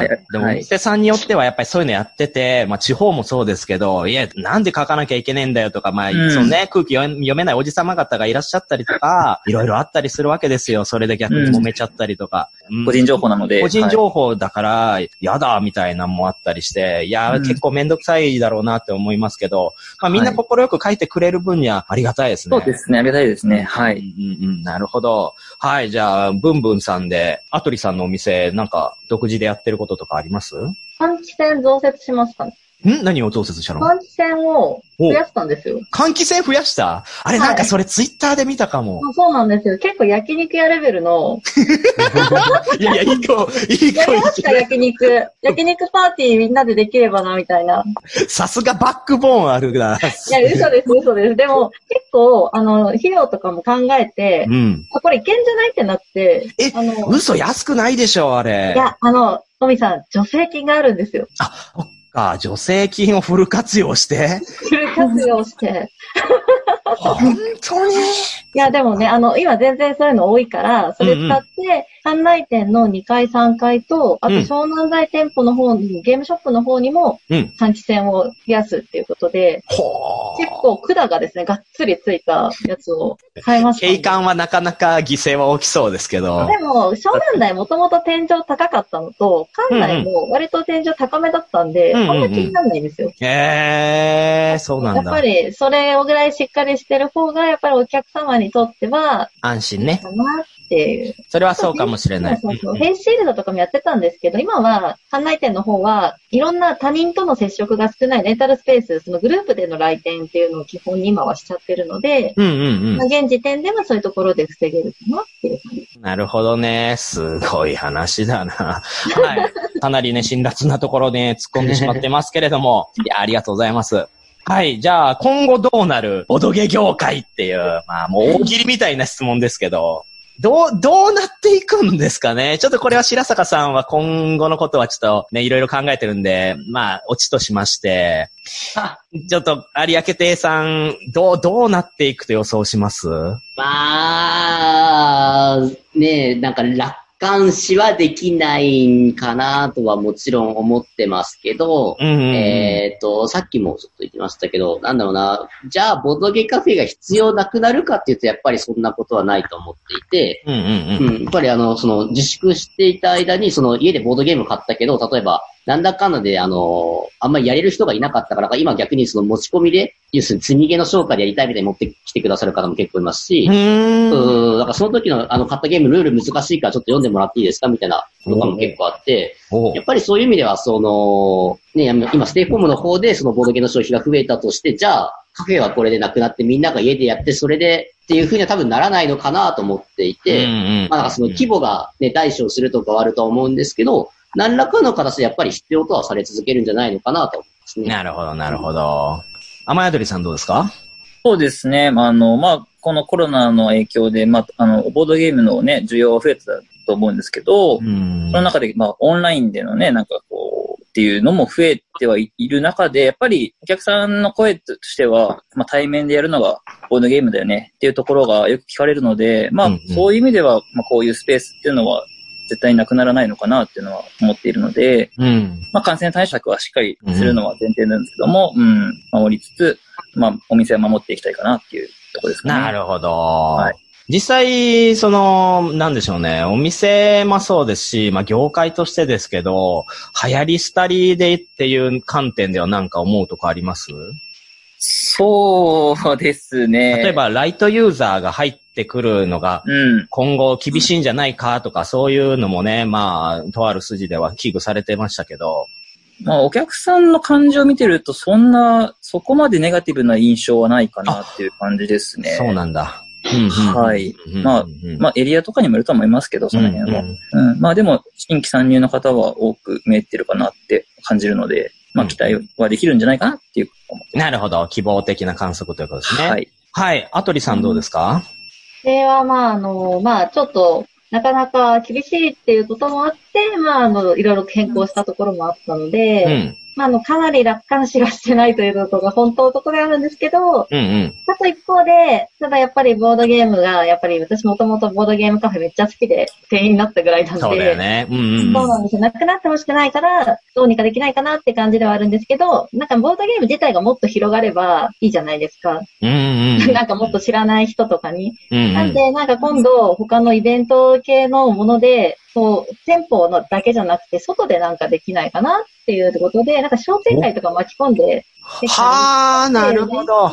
Speaker 2: でも、お店さんによってはやっぱりそういうのやってて、地方もそうですけど、いや、なんで書かなきゃいけねえんだよとか、そのね、空気読めないおじさま方がいらっしゃったりとか、いろいろあったりするわけですよ。それで逆に揉めちゃったりとか。
Speaker 7: 個人情報なので。
Speaker 2: 個人情報だから、やだ、みたいなのもあったりして、いや、結構めんどくさいだろうなって思いますけど、みんな心よく書いてくれる分にはありがたいですね。
Speaker 7: そうですね、ありがたいですね。はい。
Speaker 2: なるほど。 はい、じゃあ、ブンブンさんで、アトリさんのお店、なんか、独自でやってることとかあります？
Speaker 4: 換気扇増設しましたね。
Speaker 2: 何を増設したの？
Speaker 4: 換気扇を増やしたんですよ。
Speaker 2: 換気扇増やした？あれ、なんかそれツイッターで見たかも。
Speaker 4: そうなんですよ。結構焼肉屋レベルの。
Speaker 2: いや、いい子。
Speaker 4: やりました、焼肉。焼肉パーティーみんなでできればな、みたいな。
Speaker 2: さすがバックボーンあるな。
Speaker 4: いや、嘘です。でも、結構、費用とかも考えて、これいけんじゃないってなって。
Speaker 2: 嘘安くないでしょ、あれ。
Speaker 4: いや、トミさん、助成金があるんですよ。
Speaker 2: 助成金をフル活用して。本当に？
Speaker 4: いや、でもね、今全然そういうの多いから、それ使って、館内店の2階、3階と、あと湘南台店舗の方に、ゲームショップの方にも、換気扇を増やすっていうことで、結構管がですね、がっつりついたやつを買いました、ね。
Speaker 2: 景観はなかなか犠牲は大きそうですけど。
Speaker 4: でも、湘南台もともと天井高かったのと、館内も割と天井高めだったんで、あんま気にならないんですよ。
Speaker 2: そうなんだ。
Speaker 4: やっぱり、それぐらいしっかりしてる方が、やっぱりお客様にとっては、
Speaker 2: 安心ね。
Speaker 4: かなっていう。
Speaker 2: それはそうかもしれない。
Speaker 4: フェイスシールドとかもやってたんですけど、今は、館内店の方は、いろんな他人との接触が少ないレンタルスペース、そのグループでの来店っていうのを基本に今はしちゃってるので、現時点ではそういうところで防げるかなっていう感じ。
Speaker 2: なるほどね。すごい話だな。はい。かなりね、辛辣なところで突っ込んでしまってますけれども、いや、ありがとうございます。はい。じゃあ、今後どうなるボドゲ業界っていう、まあ、もう大喜利みたいな質問ですけど、どうなっていくんですかね。ちょっとこれは白坂さんは今後のことはちょっとね、いろいろ考えてるんで、まあ、オチとしまして、ちょっと有明亭さん、どうなっていくと予想します？
Speaker 6: まあ、ねえ、なんか楽観視はできないかなとはもちろん思ってますけど、さっきもちょっと言ってましたけど、なんだろうな、じゃあボドゲカフェが必要なくなるかっていうと、やっぱりそんなことはないと思っていて、やっぱりその自粛していた間に、その家でボードゲーム買ったけど、例えば、なんだかんだで、あんまりやれる人がいなかったから、今逆にその持ち込みで、要するに積み毛の消化でやりたいみたいに持ってきてくださる方も結構いますし、だからその時の買ったゲームルール難しいからちょっと読んでもらっていいですかみたいなとかも結構あって、やっぱりそういう意味では、今ステイホームの方でそのボードゲームの消費が増えたとして、じゃあカフェはこれでなくなってみんなが家でやって、それでっていう風には多分ならないのかなと思っていて、まあなんかその規模がね、大小するとかはあると思うんですけど、何らかの形でやっぱり必要とはされ続けるんじゃないのかなと思いますね。
Speaker 2: なるほど、なるほど。雨宿りさんどうですか？
Speaker 7: そうですね。まあ、このコロナの影響で、ボードゲームのね、需要は増えてたと思うんですけど、その中で、オンラインでのね、なんかこう、っていうのも増えてはいる中で、やっぱりお客さんの声としては、対面でやるのがボードゲームだよねっていうところがよく聞かれるので、そういう意味では、こういうスペースっていうのは、絶対なくならないのかなっていうのは思っているので、感染対策はしっかりするのは前提なんですけども、守りつつ、お店は守っていきたいかなっていうところですかね。
Speaker 2: なるほど。はい。実際、なんでしょうね。お店もそうですし、業界としてですけど、流行り廃りでっていう観点ではなんか思うとこあります？
Speaker 7: そうですね。
Speaker 2: 例えば、ライトユーザーが入ってくるのが、今後厳しいんじゃないかとか、そういうのもね、とある筋では危惧されてましたけど。
Speaker 7: お客さんの感情を見てると、そこまでネガティブな印象はないかなっていう感じですね。
Speaker 2: そうなんだ。
Speaker 7: はい。エリアとかにもよると思いますけど、その辺は。でも、新規参入の方は多く見えてるかなって感じるので、期待はできるんじゃないかなっていう思ってます。
Speaker 2: なるほど。希望的な観測ということですね。はい。はい。アトリさんどうですか？
Speaker 4: それはちょっと、なかなか厳しいっていうこともあって、いろいろ変更したところもあったので、かなり楽観視はしてないということが本当のところであるんですけど、あと一方で、ただやっぱりボードゲームが、やっぱり私もともとボードゲームカフェめっちゃ好きで店員になったぐらいなんで、
Speaker 2: そうだよね。
Speaker 4: そうなんですよ。なくなってほしくないから、どうにかできないかなって感じではあるんですけど、なんかボードゲーム自体がもっと広がればいいじゃないですか。なんかもっと知らない人とかに。なんで、なんか今度他のイベント系のもので、店舗のだけじゃなくて、外でなんかできないかなっていうことで、なんか商店街とか巻き込んで。
Speaker 2: はあ、なるほど。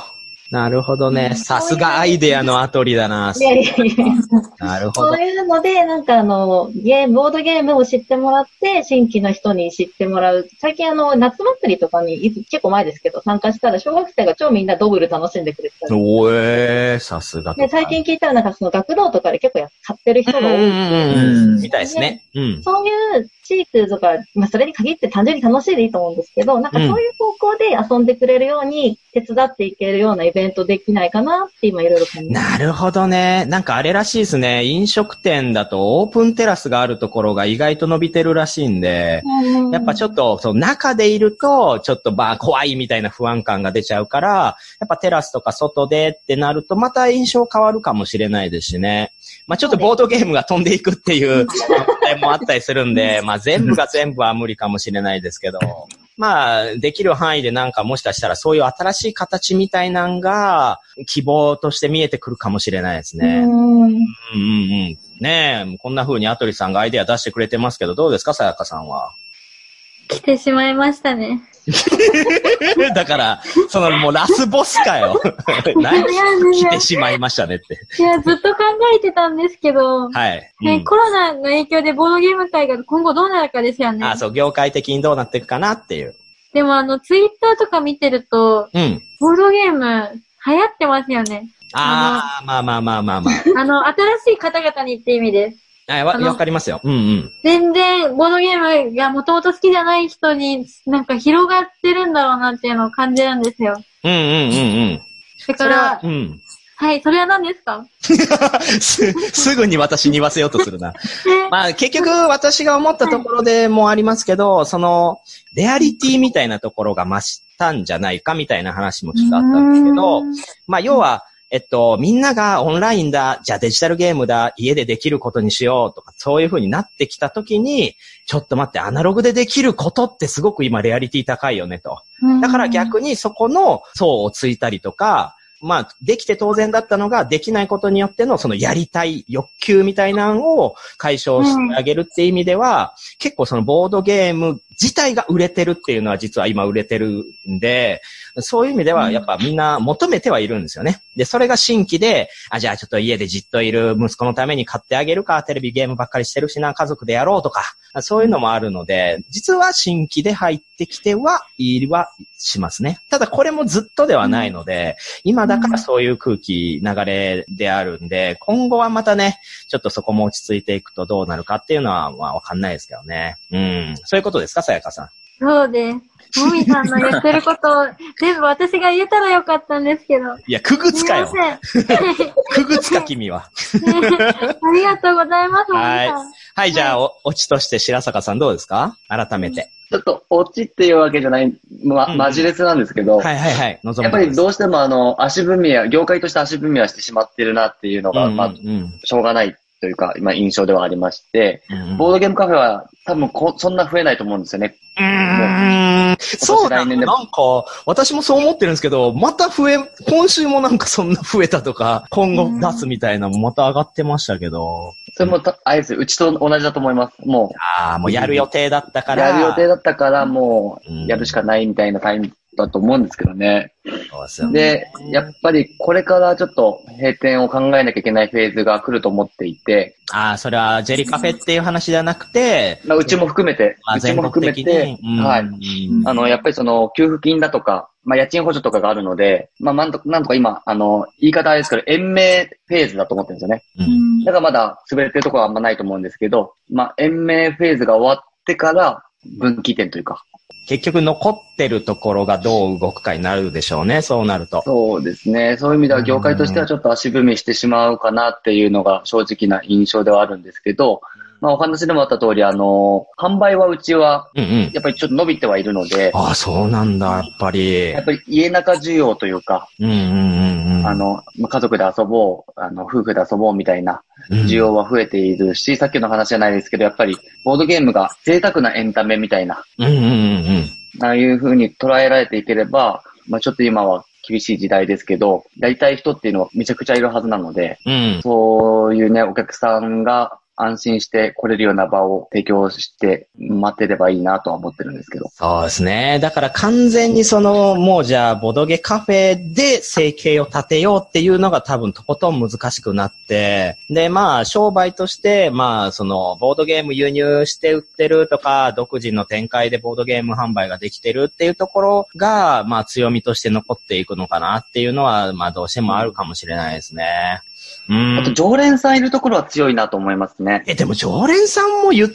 Speaker 2: なるほどね。さすがアイデアのアトリだな。
Speaker 4: いやいやいや。
Speaker 2: なるほど。
Speaker 4: そういうので、なんかボードゲームを知ってもらって、新規の人に知ってもらう。最近夏祭りとかに、結構前ですけど、参加したら、小学生が超みんなドブル楽しんでくれてた。
Speaker 2: さすが。
Speaker 4: で、最近聞いたら、なんかその学童とかで結構買ってる人が多い。
Speaker 2: みたいですね。
Speaker 4: そういうチークとか、それに限って単純に楽しいでいいと思うんですけど、なんかそういう方向で遊んでくれるように、手伝っていけるようなイベントできないかなって今いろいろ考えてます。
Speaker 2: なるほどね。なんかあれらしいですね。飲食店だとオープンテラスがあるところが意外と伸びてるらしいんで、やっぱちょっとその中でいるとちょっと怖いみたいな不安感が出ちゃうから、やっぱテラスとか外でってなるとまた印象変わるかもしれないですしね。ちょっとボードゲームが飛んでいくっていう点もあったりするんで、全部が全部は無理かもしれないですけど、できる範囲でなんかもしかしたらそういう新しい形みたいなんが希望として見えてくるかもしれないですね。ねえ、こんな風にアトリさんがアイデア出してくれてますけど、どうですか、さやかさんは。
Speaker 5: 来てしまいましたね。
Speaker 2: だから、もうラスボスかよ。来てしまいましたねって。
Speaker 5: いや、ずっと考えてたんですけど、
Speaker 2: はい。
Speaker 5: コロナの影響でボードゲーム界が今後どうなるかですよね。
Speaker 2: そう、業界的にどうなっていくかなっていう。
Speaker 5: でもツイッターとか見てると、ボードゲーム流行ってますよね。
Speaker 2: まあ。
Speaker 5: 新しい方々にって意味です。
Speaker 2: わかりますよ。
Speaker 5: 全然、ボードゲームがもともと好きじゃない人になんか広がってるんだろうなっていうのを感じるんですよ。だから、はい、それは何ですか？
Speaker 2: すぐに私に言わせようとするな。結局私が思ったところでもありますけど、レアリティみたいなところが増したんじゃないかみたいな話もちょっとあったんですけど、要は、みんながオンラインだ、じゃあデジタルゲームだ、家でできることにしようとか、そういう風になってきたときに、ちょっと待って、アナログでできることってすごく今レアリティ高いよねと。だから逆にそこの層をついたりとか、できて当然だったのが、できないことによってのそのやりたい欲求みたいなのを解消してあげるっていう意味では、結構そのボードゲーム自体が売れてるっていうのは実は今売れてるんで、そういう意味ではやっぱみんな求めてはいるんですよね。で、それが新規で、じゃあちょっと家でじっといる息子のために買ってあげるか、テレビゲームばっかりしてるしな、家族でやろうとか、そういうのもあるので、実は新規で入ってきてはいりはしますね。ただこれもずっとではないので、今だからそういう空気、流れであるんで、今後はまたね、ちょっとそこも落ち着いていくとどうなるかっていうのはわかんないですけどね。そういうことですか、さやかさん。
Speaker 5: そうです。もみさんの言ってることを全部私が言えたらよかったんですけど。
Speaker 2: いや、くぐつかよ。くぐつか、君は。
Speaker 5: ありがとうございます、
Speaker 2: はい、じゃあ、オチとして白坂さんどうですか？改めて。
Speaker 3: ちょっと、オチっていうわけじゃない、マジレスなんですけど。
Speaker 2: はい。
Speaker 3: やっぱりどうしても足踏みや、業界として足踏みはしてしまってるなっていうのが、しょうがないというか、今印象ではありまして、ボードゲームカフェは多分そんな増えないと思うんですよね。
Speaker 2: そうだね。なんか、私もそう思ってるんですけど、また今週もなんかそんな増えたとか、今後出すみたいなもまた上がってましたけど。
Speaker 3: それも、あれですよ、うちと同じだと思います。も
Speaker 2: うやる予定だったから。
Speaker 3: やる予定だったから、もう、やるしかないみたいなタイミングだと思うんですけどね。で、やっぱりこれからちょっと閉店を考えなきゃいけないフェーズが来ると思っていて。
Speaker 2: それはジェリカフェっていう話じゃなくて。
Speaker 3: うちも含めて。はい。やっぱりその、給付金だとか、家賃補助とかがあるので、なんとか今、言い方ですけど、延命フェーズだと思ってるんですよね。だからまだ潰れてるところはあんまないと思うんですけど、延命フェーズが終わってから、分岐点というか。
Speaker 2: 結局残ってるところがどう動くかになるでしょうね、そうなると。
Speaker 3: そうですね。そういう意味では業界としてはちょっと足踏みしてしまうかなっていうのが正直な印象ではあるんですけど、お話でもあった通り、販売はうちは、やっぱりちょっと伸びてはいるので。
Speaker 2: そうなんだ、やっぱり。
Speaker 3: やっぱり家中需要というか、家族で遊ぼう、夫婦で遊ぼうみたいな需要は増えているし、さっきの話じゃないですけど、やっぱりボードゲームが贅沢なエンタメみたいな、ああいう風に捉えられていければ、ちょっと今は厳しい時代ですけど、やりたい人っていうのはめちゃくちゃいるはずなので、そういうね、お客さんが安心して来れるような場を提供して待ってればいいなとは思ってるんですけど。
Speaker 2: そうですね。だから完全にもうじゃあ、ボドゲカフェで生計を立てようっていうのが多分とことん難しくなって、で、まあ、商売として、まあ、ボードゲーム輸入して売ってるとか、独自の展開でボードゲーム販売ができてるっていうところが、まあ、強みとして残っていくのかなっていうのは、まあ、どうしてもあるかもしれないですね。
Speaker 3: あと、常連さんいるところは強いなと思いますね。
Speaker 2: でも常連さんも言って、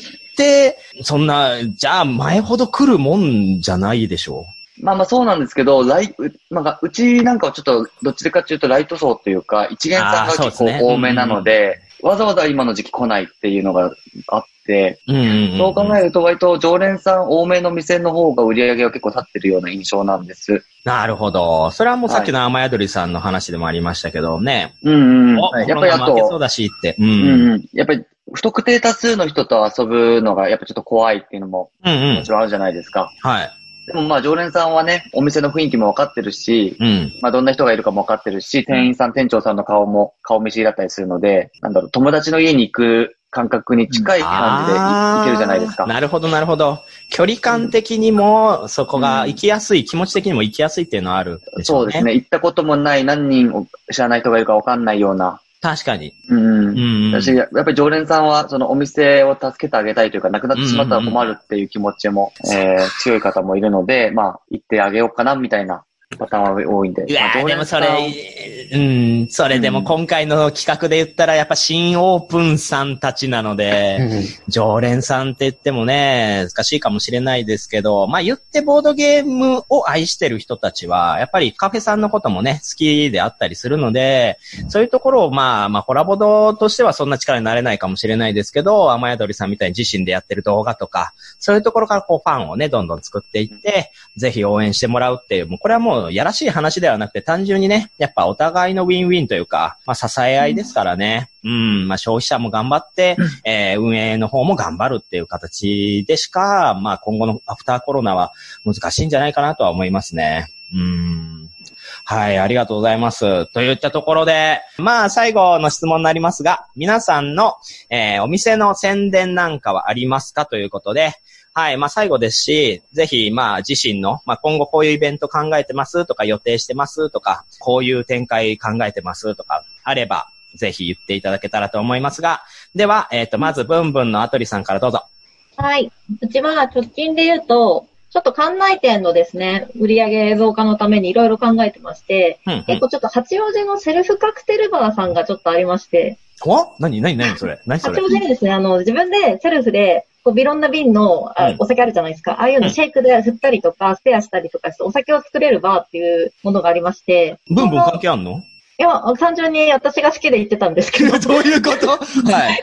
Speaker 2: そんな、じゃあ前ほど来るもんじゃないでしょう。
Speaker 3: まあまあそうなんですけど、うちなんかはちょっと、どっちかっていうとライト層というか、一元さんが結構多めなので、わざわざ今の時期来ないっていうのがあって、そう考えると割と常連さん多めの店の方が売り上げが結構立ってるような印象なんです。
Speaker 2: なるほど。それはもうさっきの雨宿りさんの話でもありましたけどね。
Speaker 3: やっぱりあと、
Speaker 2: そうだしって。
Speaker 3: やっぱり不特定多数の人と遊ぶのがやっぱちょっと怖いっていうのももちろんあるじゃないですか。
Speaker 2: はい。
Speaker 3: でもまあ常連さんはね、お店の雰囲気も分かってるし、まあどんな人がいるかも分かってるし、店員さん、店長さんの顔見知りだったりするので、友達の家に行く感覚に近い感じで行けるじゃないですか。
Speaker 2: なるほど、なるほど。距離感的にも、そこが行きやすい、気持ち的にも行きやすいっていうのはあるでしょうね。
Speaker 3: そうですね。行ったこともない、何人知らない人がいるか分かんないような。
Speaker 2: 確かに。
Speaker 3: 私、やっぱり常連さんは、お店を助けてあげたいというか、なくなってしまったら困るっていう気持ちも、強い方もいるので、まあ、行ってあげようかな、みたいなパターンは多いんで。
Speaker 2: いやー、でもそれでも今回の企画で言ったら、やっぱ新オープンさんたちなので、常連さんって言ってもね、難しいかもしれないですけど、まあ言ってボードゲームを愛してる人たちは、やっぱりカフェさんのこともね、好きであったりするので、そういうところをまあ、ホラボドとしてはそんな力になれないかもしれないですけど、雨宿りさんみたいに自身でやってる動画とか、そういうところからファンをね、どんどん作っていって、ぜひ応援してもらうっていう、もうこれはもうやらしい話ではなくて、単純にね、やっぱお互いのウィンウィンというか、まあ支え合いですからね。まあ消費者も頑張って、運営の方も頑張るっていう形でしか、まあ今後のアフターコロナは難しいんじゃないかなとは思いますね。はい、ありがとうございます。といったところで、まあ最後の質問になりますが、皆さんの、お店の宣伝なんかはありますかということで、はい、まあ最後ですし、ぜひまあ自身の、まあ今後こういうイベント考えてますとか予定してますとか、こういう展開考えてますとかあれば、ぜひ言っていただけたらと思いますが、では、まずブンブンのあとりさんからどうぞ。
Speaker 4: はい。うちは直近で言うと、ちょっと館内店のですね、売上増加のためにいろいろ考えてまして、結構ちょっと八王子のセルフカクテルバーさんがちょっとありまして。
Speaker 2: 何それ八
Speaker 4: 王子にですね、自分でセルフで、いろんな瓶のお酒あるじゃないですか。ああいうのシェイクで振ったりとか、スペアしたりとかしてお酒を作れるバーっていうものがありまして。
Speaker 2: ブンブン関係あんの？
Speaker 4: いや、単純に私が好きで行ってたんですけど。
Speaker 2: どういうこと？はい、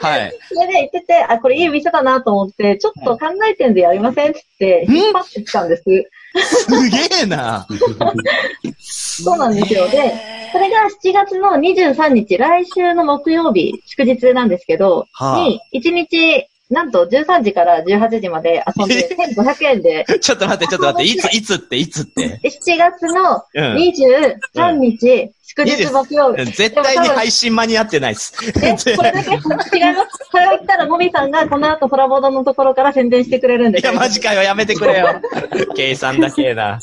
Speaker 2: はい。
Speaker 4: それで行ってて、これいい店だなと思って、ちょっと館内店でやりませんって言って、引っ張ってきたんです。
Speaker 2: すげえな。
Speaker 4: そうなんですよ。で、それが7月の23日、来週の木曜日、祝日なんですけど、に、1日、なんと13時から18時まで遊んで、1500円で。
Speaker 2: ちょっと待って、いつって
Speaker 4: ?7 月の23日、祝日木曜日。
Speaker 2: 絶対に配信間に合ってないです。
Speaker 4: これだけ違います。それを言ったら、もみさんがこの後ホラボドのところから宣伝してくれるんです。
Speaker 2: いや、マジかよ、やめてくれよ。計算だけな。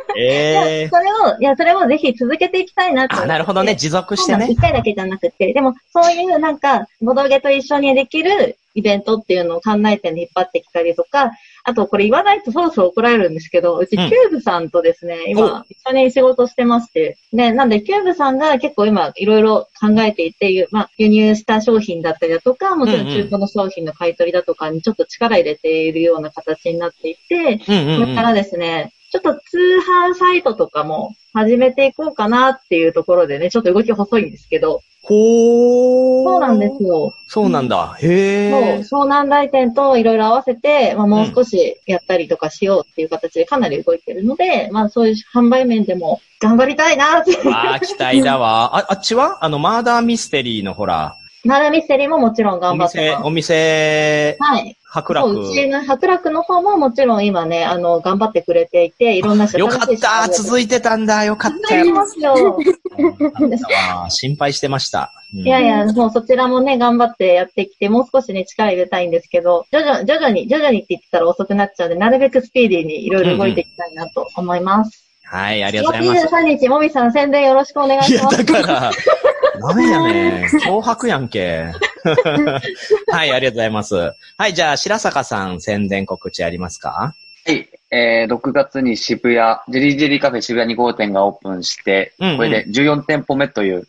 Speaker 4: それをぜひ続けていきたいなと。
Speaker 2: なるほどね、持続してね。
Speaker 4: 1回だけじゃなくて、でも、そういうなんか、ボドゲと一緒にできるイベントっていうのを館内店で引っ張ってきたりとか、あとこれ言わないとそろそろ怒られるんですけど、うちキューブさんとですね、今一緒に仕事してまして、ね、なんでキューブさんが結構今いろいろ考えていて、まあ輸入した商品だったりだとか、もちろん中古の商品の買い取りだとかにちょっと力入れているような形になっていて、これからですね、ちょっと通販サイトとかも始めていこうかなっていうところでね、ちょっと動き細いんですけど。そうなんですよ。
Speaker 2: そうなんだ。へ
Speaker 4: ー。そう、湘南来店といろいろ合わせて、まあもう少しやったりとかしようっていう形でかなり動いてるので、まあそういう販売面でも頑張りたいなって。
Speaker 2: 期待だわ。あっちはマーダーミステリーのほら。
Speaker 4: マーダーミステリーももちろん頑張ってます。
Speaker 2: お店。
Speaker 4: はい。
Speaker 2: 博楽。
Speaker 4: うちの博楽の方ももちろん今ね、頑張ってくれていて、いろんな
Speaker 2: よかった続いてたんだよかったよ。
Speaker 4: ますよ。
Speaker 2: 心配してました。
Speaker 4: いやいや、もうそちらもね、頑張ってやってきて、もう少しね、力入れたいんですけど、徐々にって言ってたら遅くなっちゃうんで、なるべくスピーディーにいろいろ動いていきたいなと思います。
Speaker 2: はい、ありがとうございます。
Speaker 4: 23日、もみさん宣伝よろしくお願いします。
Speaker 2: いや、だから、ダメやね。脅迫やんけ。はい、ありがとうございます。はい、じゃあ、白坂さん、宣伝告知ありますか？
Speaker 3: はい、6月に渋谷、ジェリージェリーカフェ渋谷2号店がオープンして、これで14店舗目という。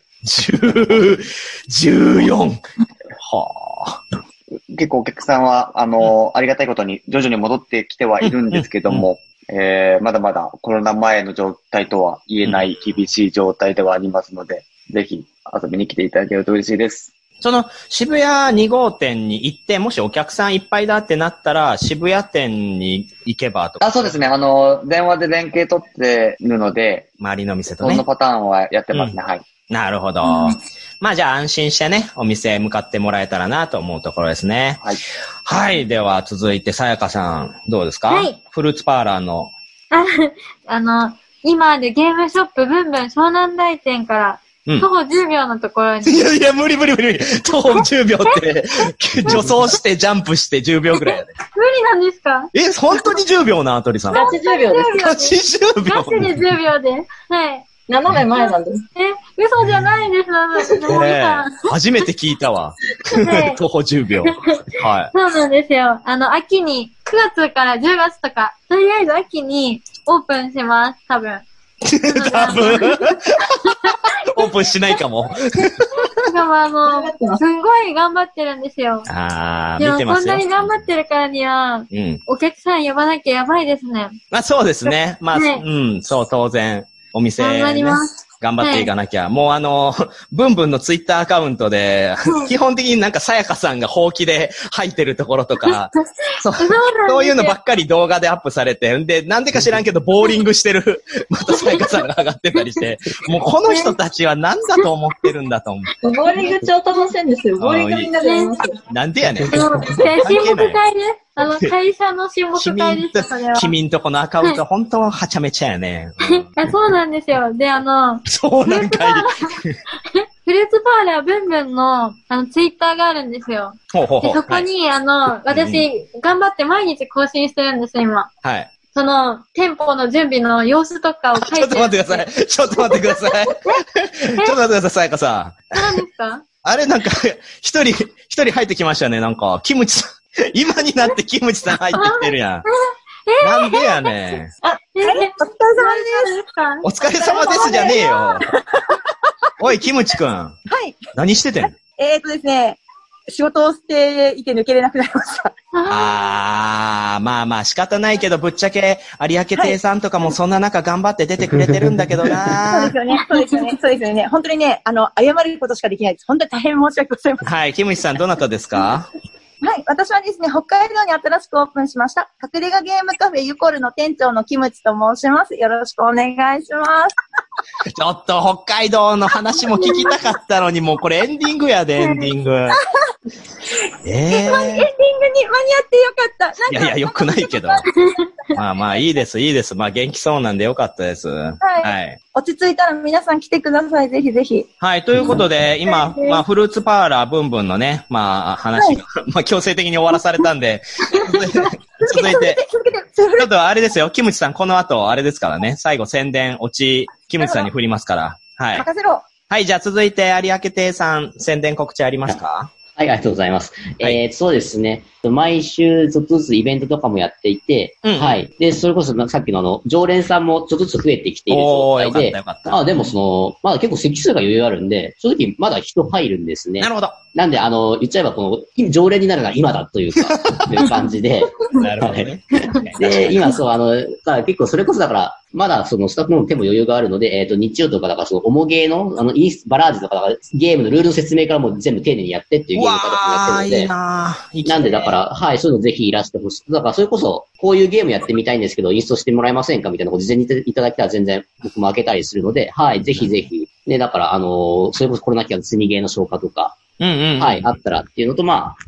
Speaker 2: 14! はぁ。
Speaker 3: 結構お客さんは、ありがたいことに徐々に戻ってきてはいるんですけども、まだまだコロナ前の状態とは言えない厳しい状態ではありますので、ぜひ遊びに来ていただけると嬉しいです。
Speaker 2: その渋谷2号店に行って、もしお客さんいっぱいだってなったら、渋谷店に行けばとか。
Speaker 3: そうですね。電話で連携取っているので、
Speaker 2: 周りの店とね。
Speaker 3: そのパターンはやってますね。はい。
Speaker 2: なるほど。まあじゃあ安心してね、お店へ向かってもらえたらなと思うところですね。
Speaker 3: はい。
Speaker 2: はい。では続いて、さやかさん、どうですか？
Speaker 5: はい。
Speaker 2: フルーツパーラーの。
Speaker 5: 今でゲームショップブンブン湘南台店から、徒歩10秒のところに。
Speaker 2: いやいや、無理。徒歩10秒って、助走してジャンプして10秒ぐらいやで。
Speaker 5: 無理なんですか？
Speaker 2: 本当に10秒な、鳥さん。
Speaker 4: ガチ10秒です。
Speaker 2: ガチ10秒。
Speaker 5: ガチで10秒で。はい。
Speaker 4: 斜め前なんです。
Speaker 5: 嘘じゃないです。
Speaker 2: 初めて聞いたわ。徒歩10秒。はい。
Speaker 5: そうなんですよ。秋に、9月から10月とか、とりあえず秋にオープンします、多分。
Speaker 2: オープンしないかも。
Speaker 5: しかもすんごい頑張ってるんですよ。
Speaker 2: 見てますよ。
Speaker 5: こんなに頑張ってるからには、お客さん呼ばなきゃやばいですね。
Speaker 2: そうですね。そう、当然。お店、ね、頑張っていかなきゃ。もうブンブンのツイッターアカウントで、基本的になんかさやかさんがほうきで吐いてるところとか、そういうのばっかり動画でアップされて、で、なんでか知らんけど、ボーリングしてる、またさやかさんが上がってたりして、もうこの人たちは何だと思ってるんだと思う。
Speaker 4: ボーリング超楽しいんですよ。ボーリングみんなでやります。
Speaker 2: なんでやねん。
Speaker 5: 親睦会ね。会社の親睦会です、それは。
Speaker 2: 君んとこのアカウント、本当ははちゃめちゃやね。
Speaker 5: そうなんですよ。で、
Speaker 2: そうなんかい。
Speaker 5: フルーツパーラーブンブンの、ツイッターがあるんですよ。
Speaker 2: で、
Speaker 5: そこに、私、頑張って毎日更新してるんですよ、今。
Speaker 2: はい。
Speaker 5: その、店舗の準備の様子とかを書いて。
Speaker 2: ちょっと待ってください。ちょっと待ってください。さやかさん。
Speaker 5: 何ですか？
Speaker 2: あれなんか、一人入ってきましたね。なんか、キムチさん。今になってキムチさん入ってきてるやん。なんでやねん。お疲れ様ですじゃねえよ。おい、キムチくん。はい。何しててん？
Speaker 8: ですね、仕事をしていて抜けれなくなりました。
Speaker 2: まあ仕方ないけど、ぶっちゃけ、有明亭さんとかもそんな中頑張って出てくれてるんだけどな。
Speaker 8: そうですよね。本当にね、謝ることしかできないです。本当に大変申し訳ございません。
Speaker 2: はい、キムチさんどなたですか？
Speaker 8: はい。私はですね、北海道に新しくオープンしました、隠れ家ゲームカフェユコルの店長のキムチと申します。よろしくお願いします。
Speaker 2: ちょっと北海道の話も聞きたかったのに、もうこれエンディングやで、エンディング。
Speaker 8: エンディングに間に合ってよかった。
Speaker 2: いや、よくないけど。まあ、いいです。まあ、元気そうなんでよかったです。はい。
Speaker 8: 落ち着いたら皆さん来てください。ぜひぜひ。
Speaker 2: はい。ということで、今、フルーツパーラーブンブンのね、話が、強制的に終わらされたんで、続いて、ちょっとあれですよ、キムチさん、この後、あれですからね、最後宣伝、キムチさんに振りますから。はい。
Speaker 8: 任せろ。
Speaker 2: はい、じゃあ続いて、有明亭さん、宣伝告知ありますか？
Speaker 6: はい、ありがとうございます。そうですね。毎週ちょっとずつイベントとかもやっていて、はい。で、それこそさっきの常連さんもちょっとずつ増えてきている状態で、
Speaker 2: よかった。
Speaker 6: でもまだ結構席数が余裕あるんで、正直まだ人入るんですね。
Speaker 2: なるほど。
Speaker 6: なんで、言っちゃえば常連になるのは今だというか、という感じで。
Speaker 2: なるほどね。
Speaker 6: で、今結構それこそだから、まだスタッフの手も余裕があるので、日曜とかだからオモゲーの、バラージとかだから、ゲームのルールの説明からも全部丁寧にやってっていうゲーム方をやってるので、なんでだから、はい、そういうのぜひいらしてほしい。だからそれこそ、こういうゲームやってみたいんですけど、インストしてもらえませんかみたいなこと事前にいただいたら全然僕も開けたりするので、はい、ぜひぜひ。ね、だからそれこそコロナ期間の積みゲーの消化とか、はい、あったらっていうのと、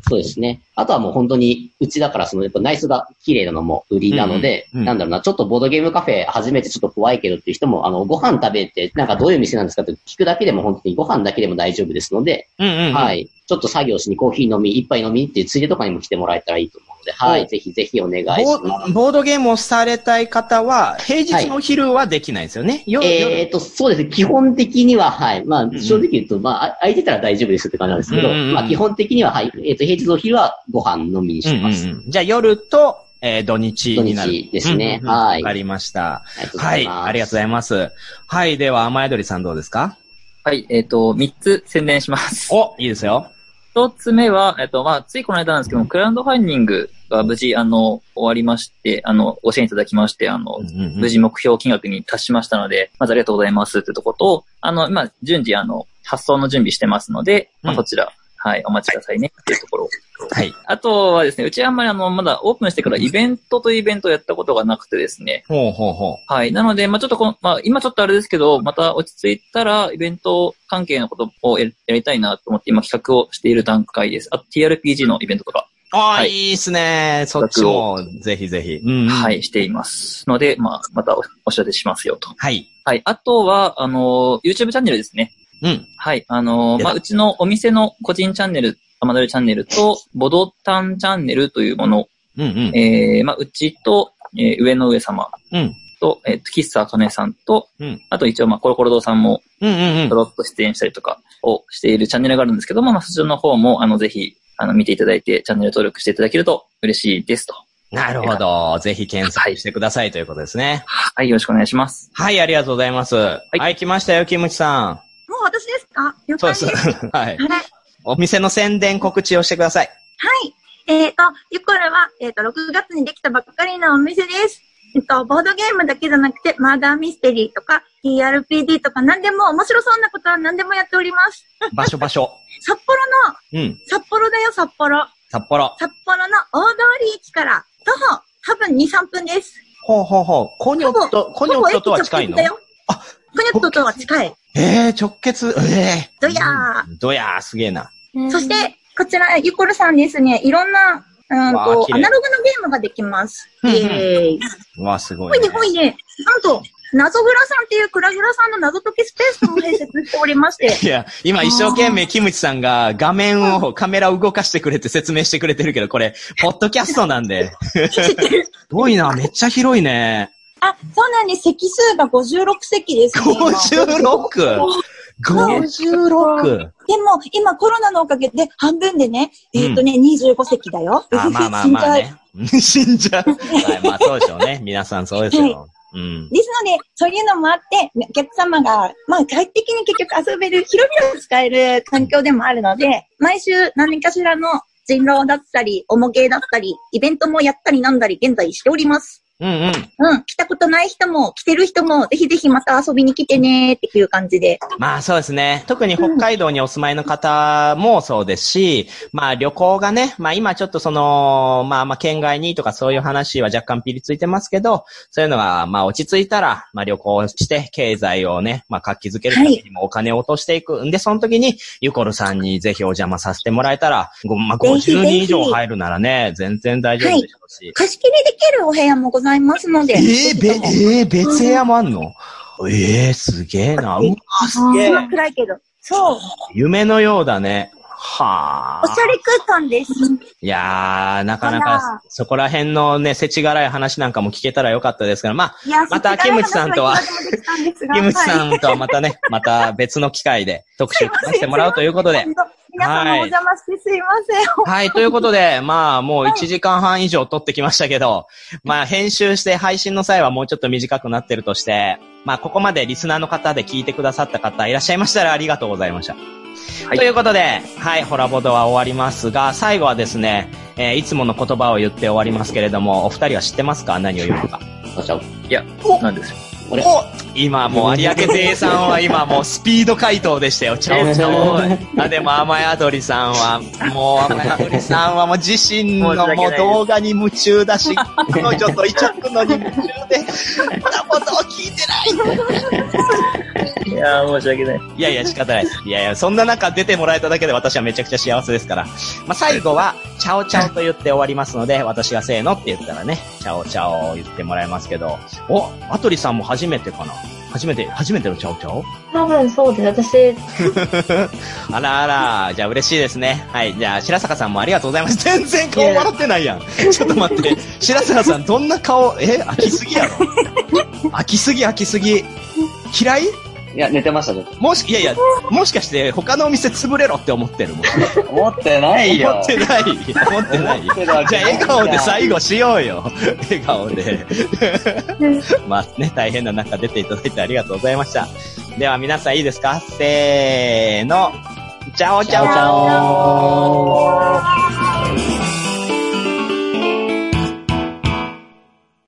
Speaker 6: そうですね。あとはもう本当に、うちだからやっぱ内装が綺麗なのも売りなので、なんだろうな、ちょっとボードゲームカフェ初めてちょっと怖いけどっていう人も、ご飯食べて、なんかどういう店なんですかって聞くだけでも本当にご飯だけでも大丈夫ですので、はい。ちょっと作業しにコーヒー飲み、一杯飲みっていうついでとかにも来てもらえたらいいと思うので、はい。ぜひぜひお願いします。
Speaker 2: ボードゲームをされたい方は、平日の昼はできないですよね。
Speaker 6: そうですね。基本的には、はい。まあ、正直言うと、まあ、空いてたら大丈夫ですって感じなんですけど、まあ、基本的には、はい。平日の昼はご飯飲みにしてます。
Speaker 2: じゃあ夜と、土日になる。
Speaker 6: 土日ですね。はい。
Speaker 2: わかりました。はい。ありがとうございます。はい。では、雨宿りさんどうですか？
Speaker 7: はい。3つ宣伝します。
Speaker 2: お、いいですよ。
Speaker 7: 1つ目は、まあ、ついこの間なんですけども、クラウドファンディングが無事、終わりまして、ご支援いただきまして、無事目標金額に達しましたので、まずありがとうございますってとこと、今、順次、発送の準備してますので、まあ、そちら、はい、お待ちくださいねっていうところ。はい。あとはですね、うちはあんまりまだオープンしてからイベントとイベントをやったことがなくてですね。はい。なので、まあちょっとまあ今ちょっとあれですけど、また落ち着いたらイベント関係のことをやりたいなと思って今企画をしている段階です。あと TRPG のイベントとか。
Speaker 2: はい、いいですね。そっちも、ぜひぜひ。
Speaker 7: はい、しています。ので、まあ、またお知らせしますよと。
Speaker 2: はい。
Speaker 7: はい。あとは、YouTube チャンネルですね。はい。まあ、うちのお店の個人チャンネル、雨宿りチャンネルと、ボドタンチャンネルというもの。まあ、うちと、上の上様。と、喫茶かねさんと、あと一応、まあ、コロコロ堂さんも、ちょろっと出演したりとかをしているチャンネルがあるんですけども、まあ、そちらの方も、ぜひ、見ていただいて、チャンネル登録していただけると嬉しいですと。
Speaker 2: なるほど。ぜひ検索してくださいということですね。
Speaker 7: はい、よろしくお願いします。
Speaker 2: はい、ありがとうございます。はい、来ましたよ、キムチさん。
Speaker 8: もう私ですか？了解です。そうです。
Speaker 2: はい。お店の宣伝告知をしてください。
Speaker 8: はい。ゆこるは、6月にできたばっかりのお店です。ボードゲームだけじゃなくて、マーダーミステリーとか、TRPG とか何でも、面白そうなことは何でもやっております。
Speaker 2: 場所。
Speaker 8: 札幌の、札幌だよ、札幌。札幌の大通駅から徒歩多分2、3分です。
Speaker 2: ほう。コニョットとは近いの？
Speaker 8: あ、コニョットとは近い。
Speaker 2: 直結、
Speaker 8: どや
Speaker 2: ー、すげえな。
Speaker 8: そして、こちら、ゆこるさんですね、いろんな、アナログのゲームができます。
Speaker 2: わ、すごい、
Speaker 8: ほいで、なんと、謎グラさんっていうクラグラさんの謎解きスペースも併設しておりまして。
Speaker 2: いや、今一生懸命キムチさんがカメラを動かしてくれて説明してくれてるけど、これ、ポッドキャストなんで。すごいな、めっちゃ広いね。
Speaker 8: あ、そうなんです。席数が56席ですね。
Speaker 2: 56?56?
Speaker 8: でも、今コロナのおかげで半分でね、25席だよ。
Speaker 2: まあね。死んじゃう。はい、まあそうでしょうね。皆さんそうですよ。
Speaker 8: ですので、そういうのもあって、お客様が、まあ快適に結局遊べる、広々使える環境でもあるので、毎週何かしらの人狼だったり、おもげだったり、イベントもやったりなんだり現在しております。来たことない人も、来てる人も、ぜひぜひまた遊びに来てねーっていう感じで。
Speaker 2: まあそうですね。特に北海道にお住まいの方もそうですし、まあ旅行がね、まあ今ちょっとまあ県外にとかそういう話は若干ピリついてますけど、そういうのがまあ落ち着いたら、まあ旅行して経済をね、まあ活気づけるためにもお金を落としていく。んで、その時にゆこるさんにぜひお邪魔させてもらえたら、まあ50人以上入るならね、全然大丈夫でしょうし。
Speaker 8: 貸し切りできるお部屋もございますので。
Speaker 2: 別部屋もあんの？すげえな。すげえ。
Speaker 8: 暗いけど。そう。
Speaker 2: 夢のようだね。はあ。
Speaker 8: おしゃれ空間です。
Speaker 2: いやー、なかなか、そこら辺のね、世知辛い話なんかも聞けたらよかったですから、まあ、また、キムチさんとはまたね、また別の機会で特集させてもらうということで。
Speaker 8: 皆様お邪魔してすいません。
Speaker 2: はい、ということで、まあ、もう1時間半以上撮ってきましたけど、まあ、編集して配信の際はもうちょっと短くなってるとして、まあ、ここまでリスナーの方で聞いてくださった方いらっしゃいましたらありがとうございました。はい、ということで、はい、ホラボドは終わりますが、最後はですね、いつもの言葉を言って終わりますけれども、お二人は知ってますか？何を言うのか。
Speaker 7: いや、何ですよ。
Speaker 2: 今もう有明勢さんは今もうスピード回答でしたよ。ちゃおちゃお。でも雨宿りさんはもう自身のもう動画に夢中だし、彼女といちゃくのに夢中で、そんなことを聞いてない。
Speaker 7: いやー、申し訳ない。
Speaker 2: いやいや、仕方ないです。いやいや、そんな中出てもらえただけで私はめちゃくちゃ幸せですから。まあ、最後は、チャオチャオと言って終わりますので、私がせーのって言ったらね、チャオチャオ言ってもらえますけど、お、アトリさんも初めてかな？初めてのチャオチャオ？
Speaker 4: 多分そうです、私。
Speaker 2: あらあら、じゃあ嬉しいですね。はい、じゃあ白坂さんもありがとうございます。全然顔笑ってないやん。ちょっと待って、白坂さんどんな顔、飽きすぎやろ。飽きすぎ。嫌い？
Speaker 3: いや、寝てました、ちょっと。
Speaker 2: もしかして他のお店潰れろって思ってるもん。
Speaker 3: 思ってないよ。
Speaker 2: 思ってない。じゃあ笑顔で最後しようよ。笑顔で。まあね、大変な中出ていただいてありがとうございました。では皆さんいいですか？せーの。チャオチャオ。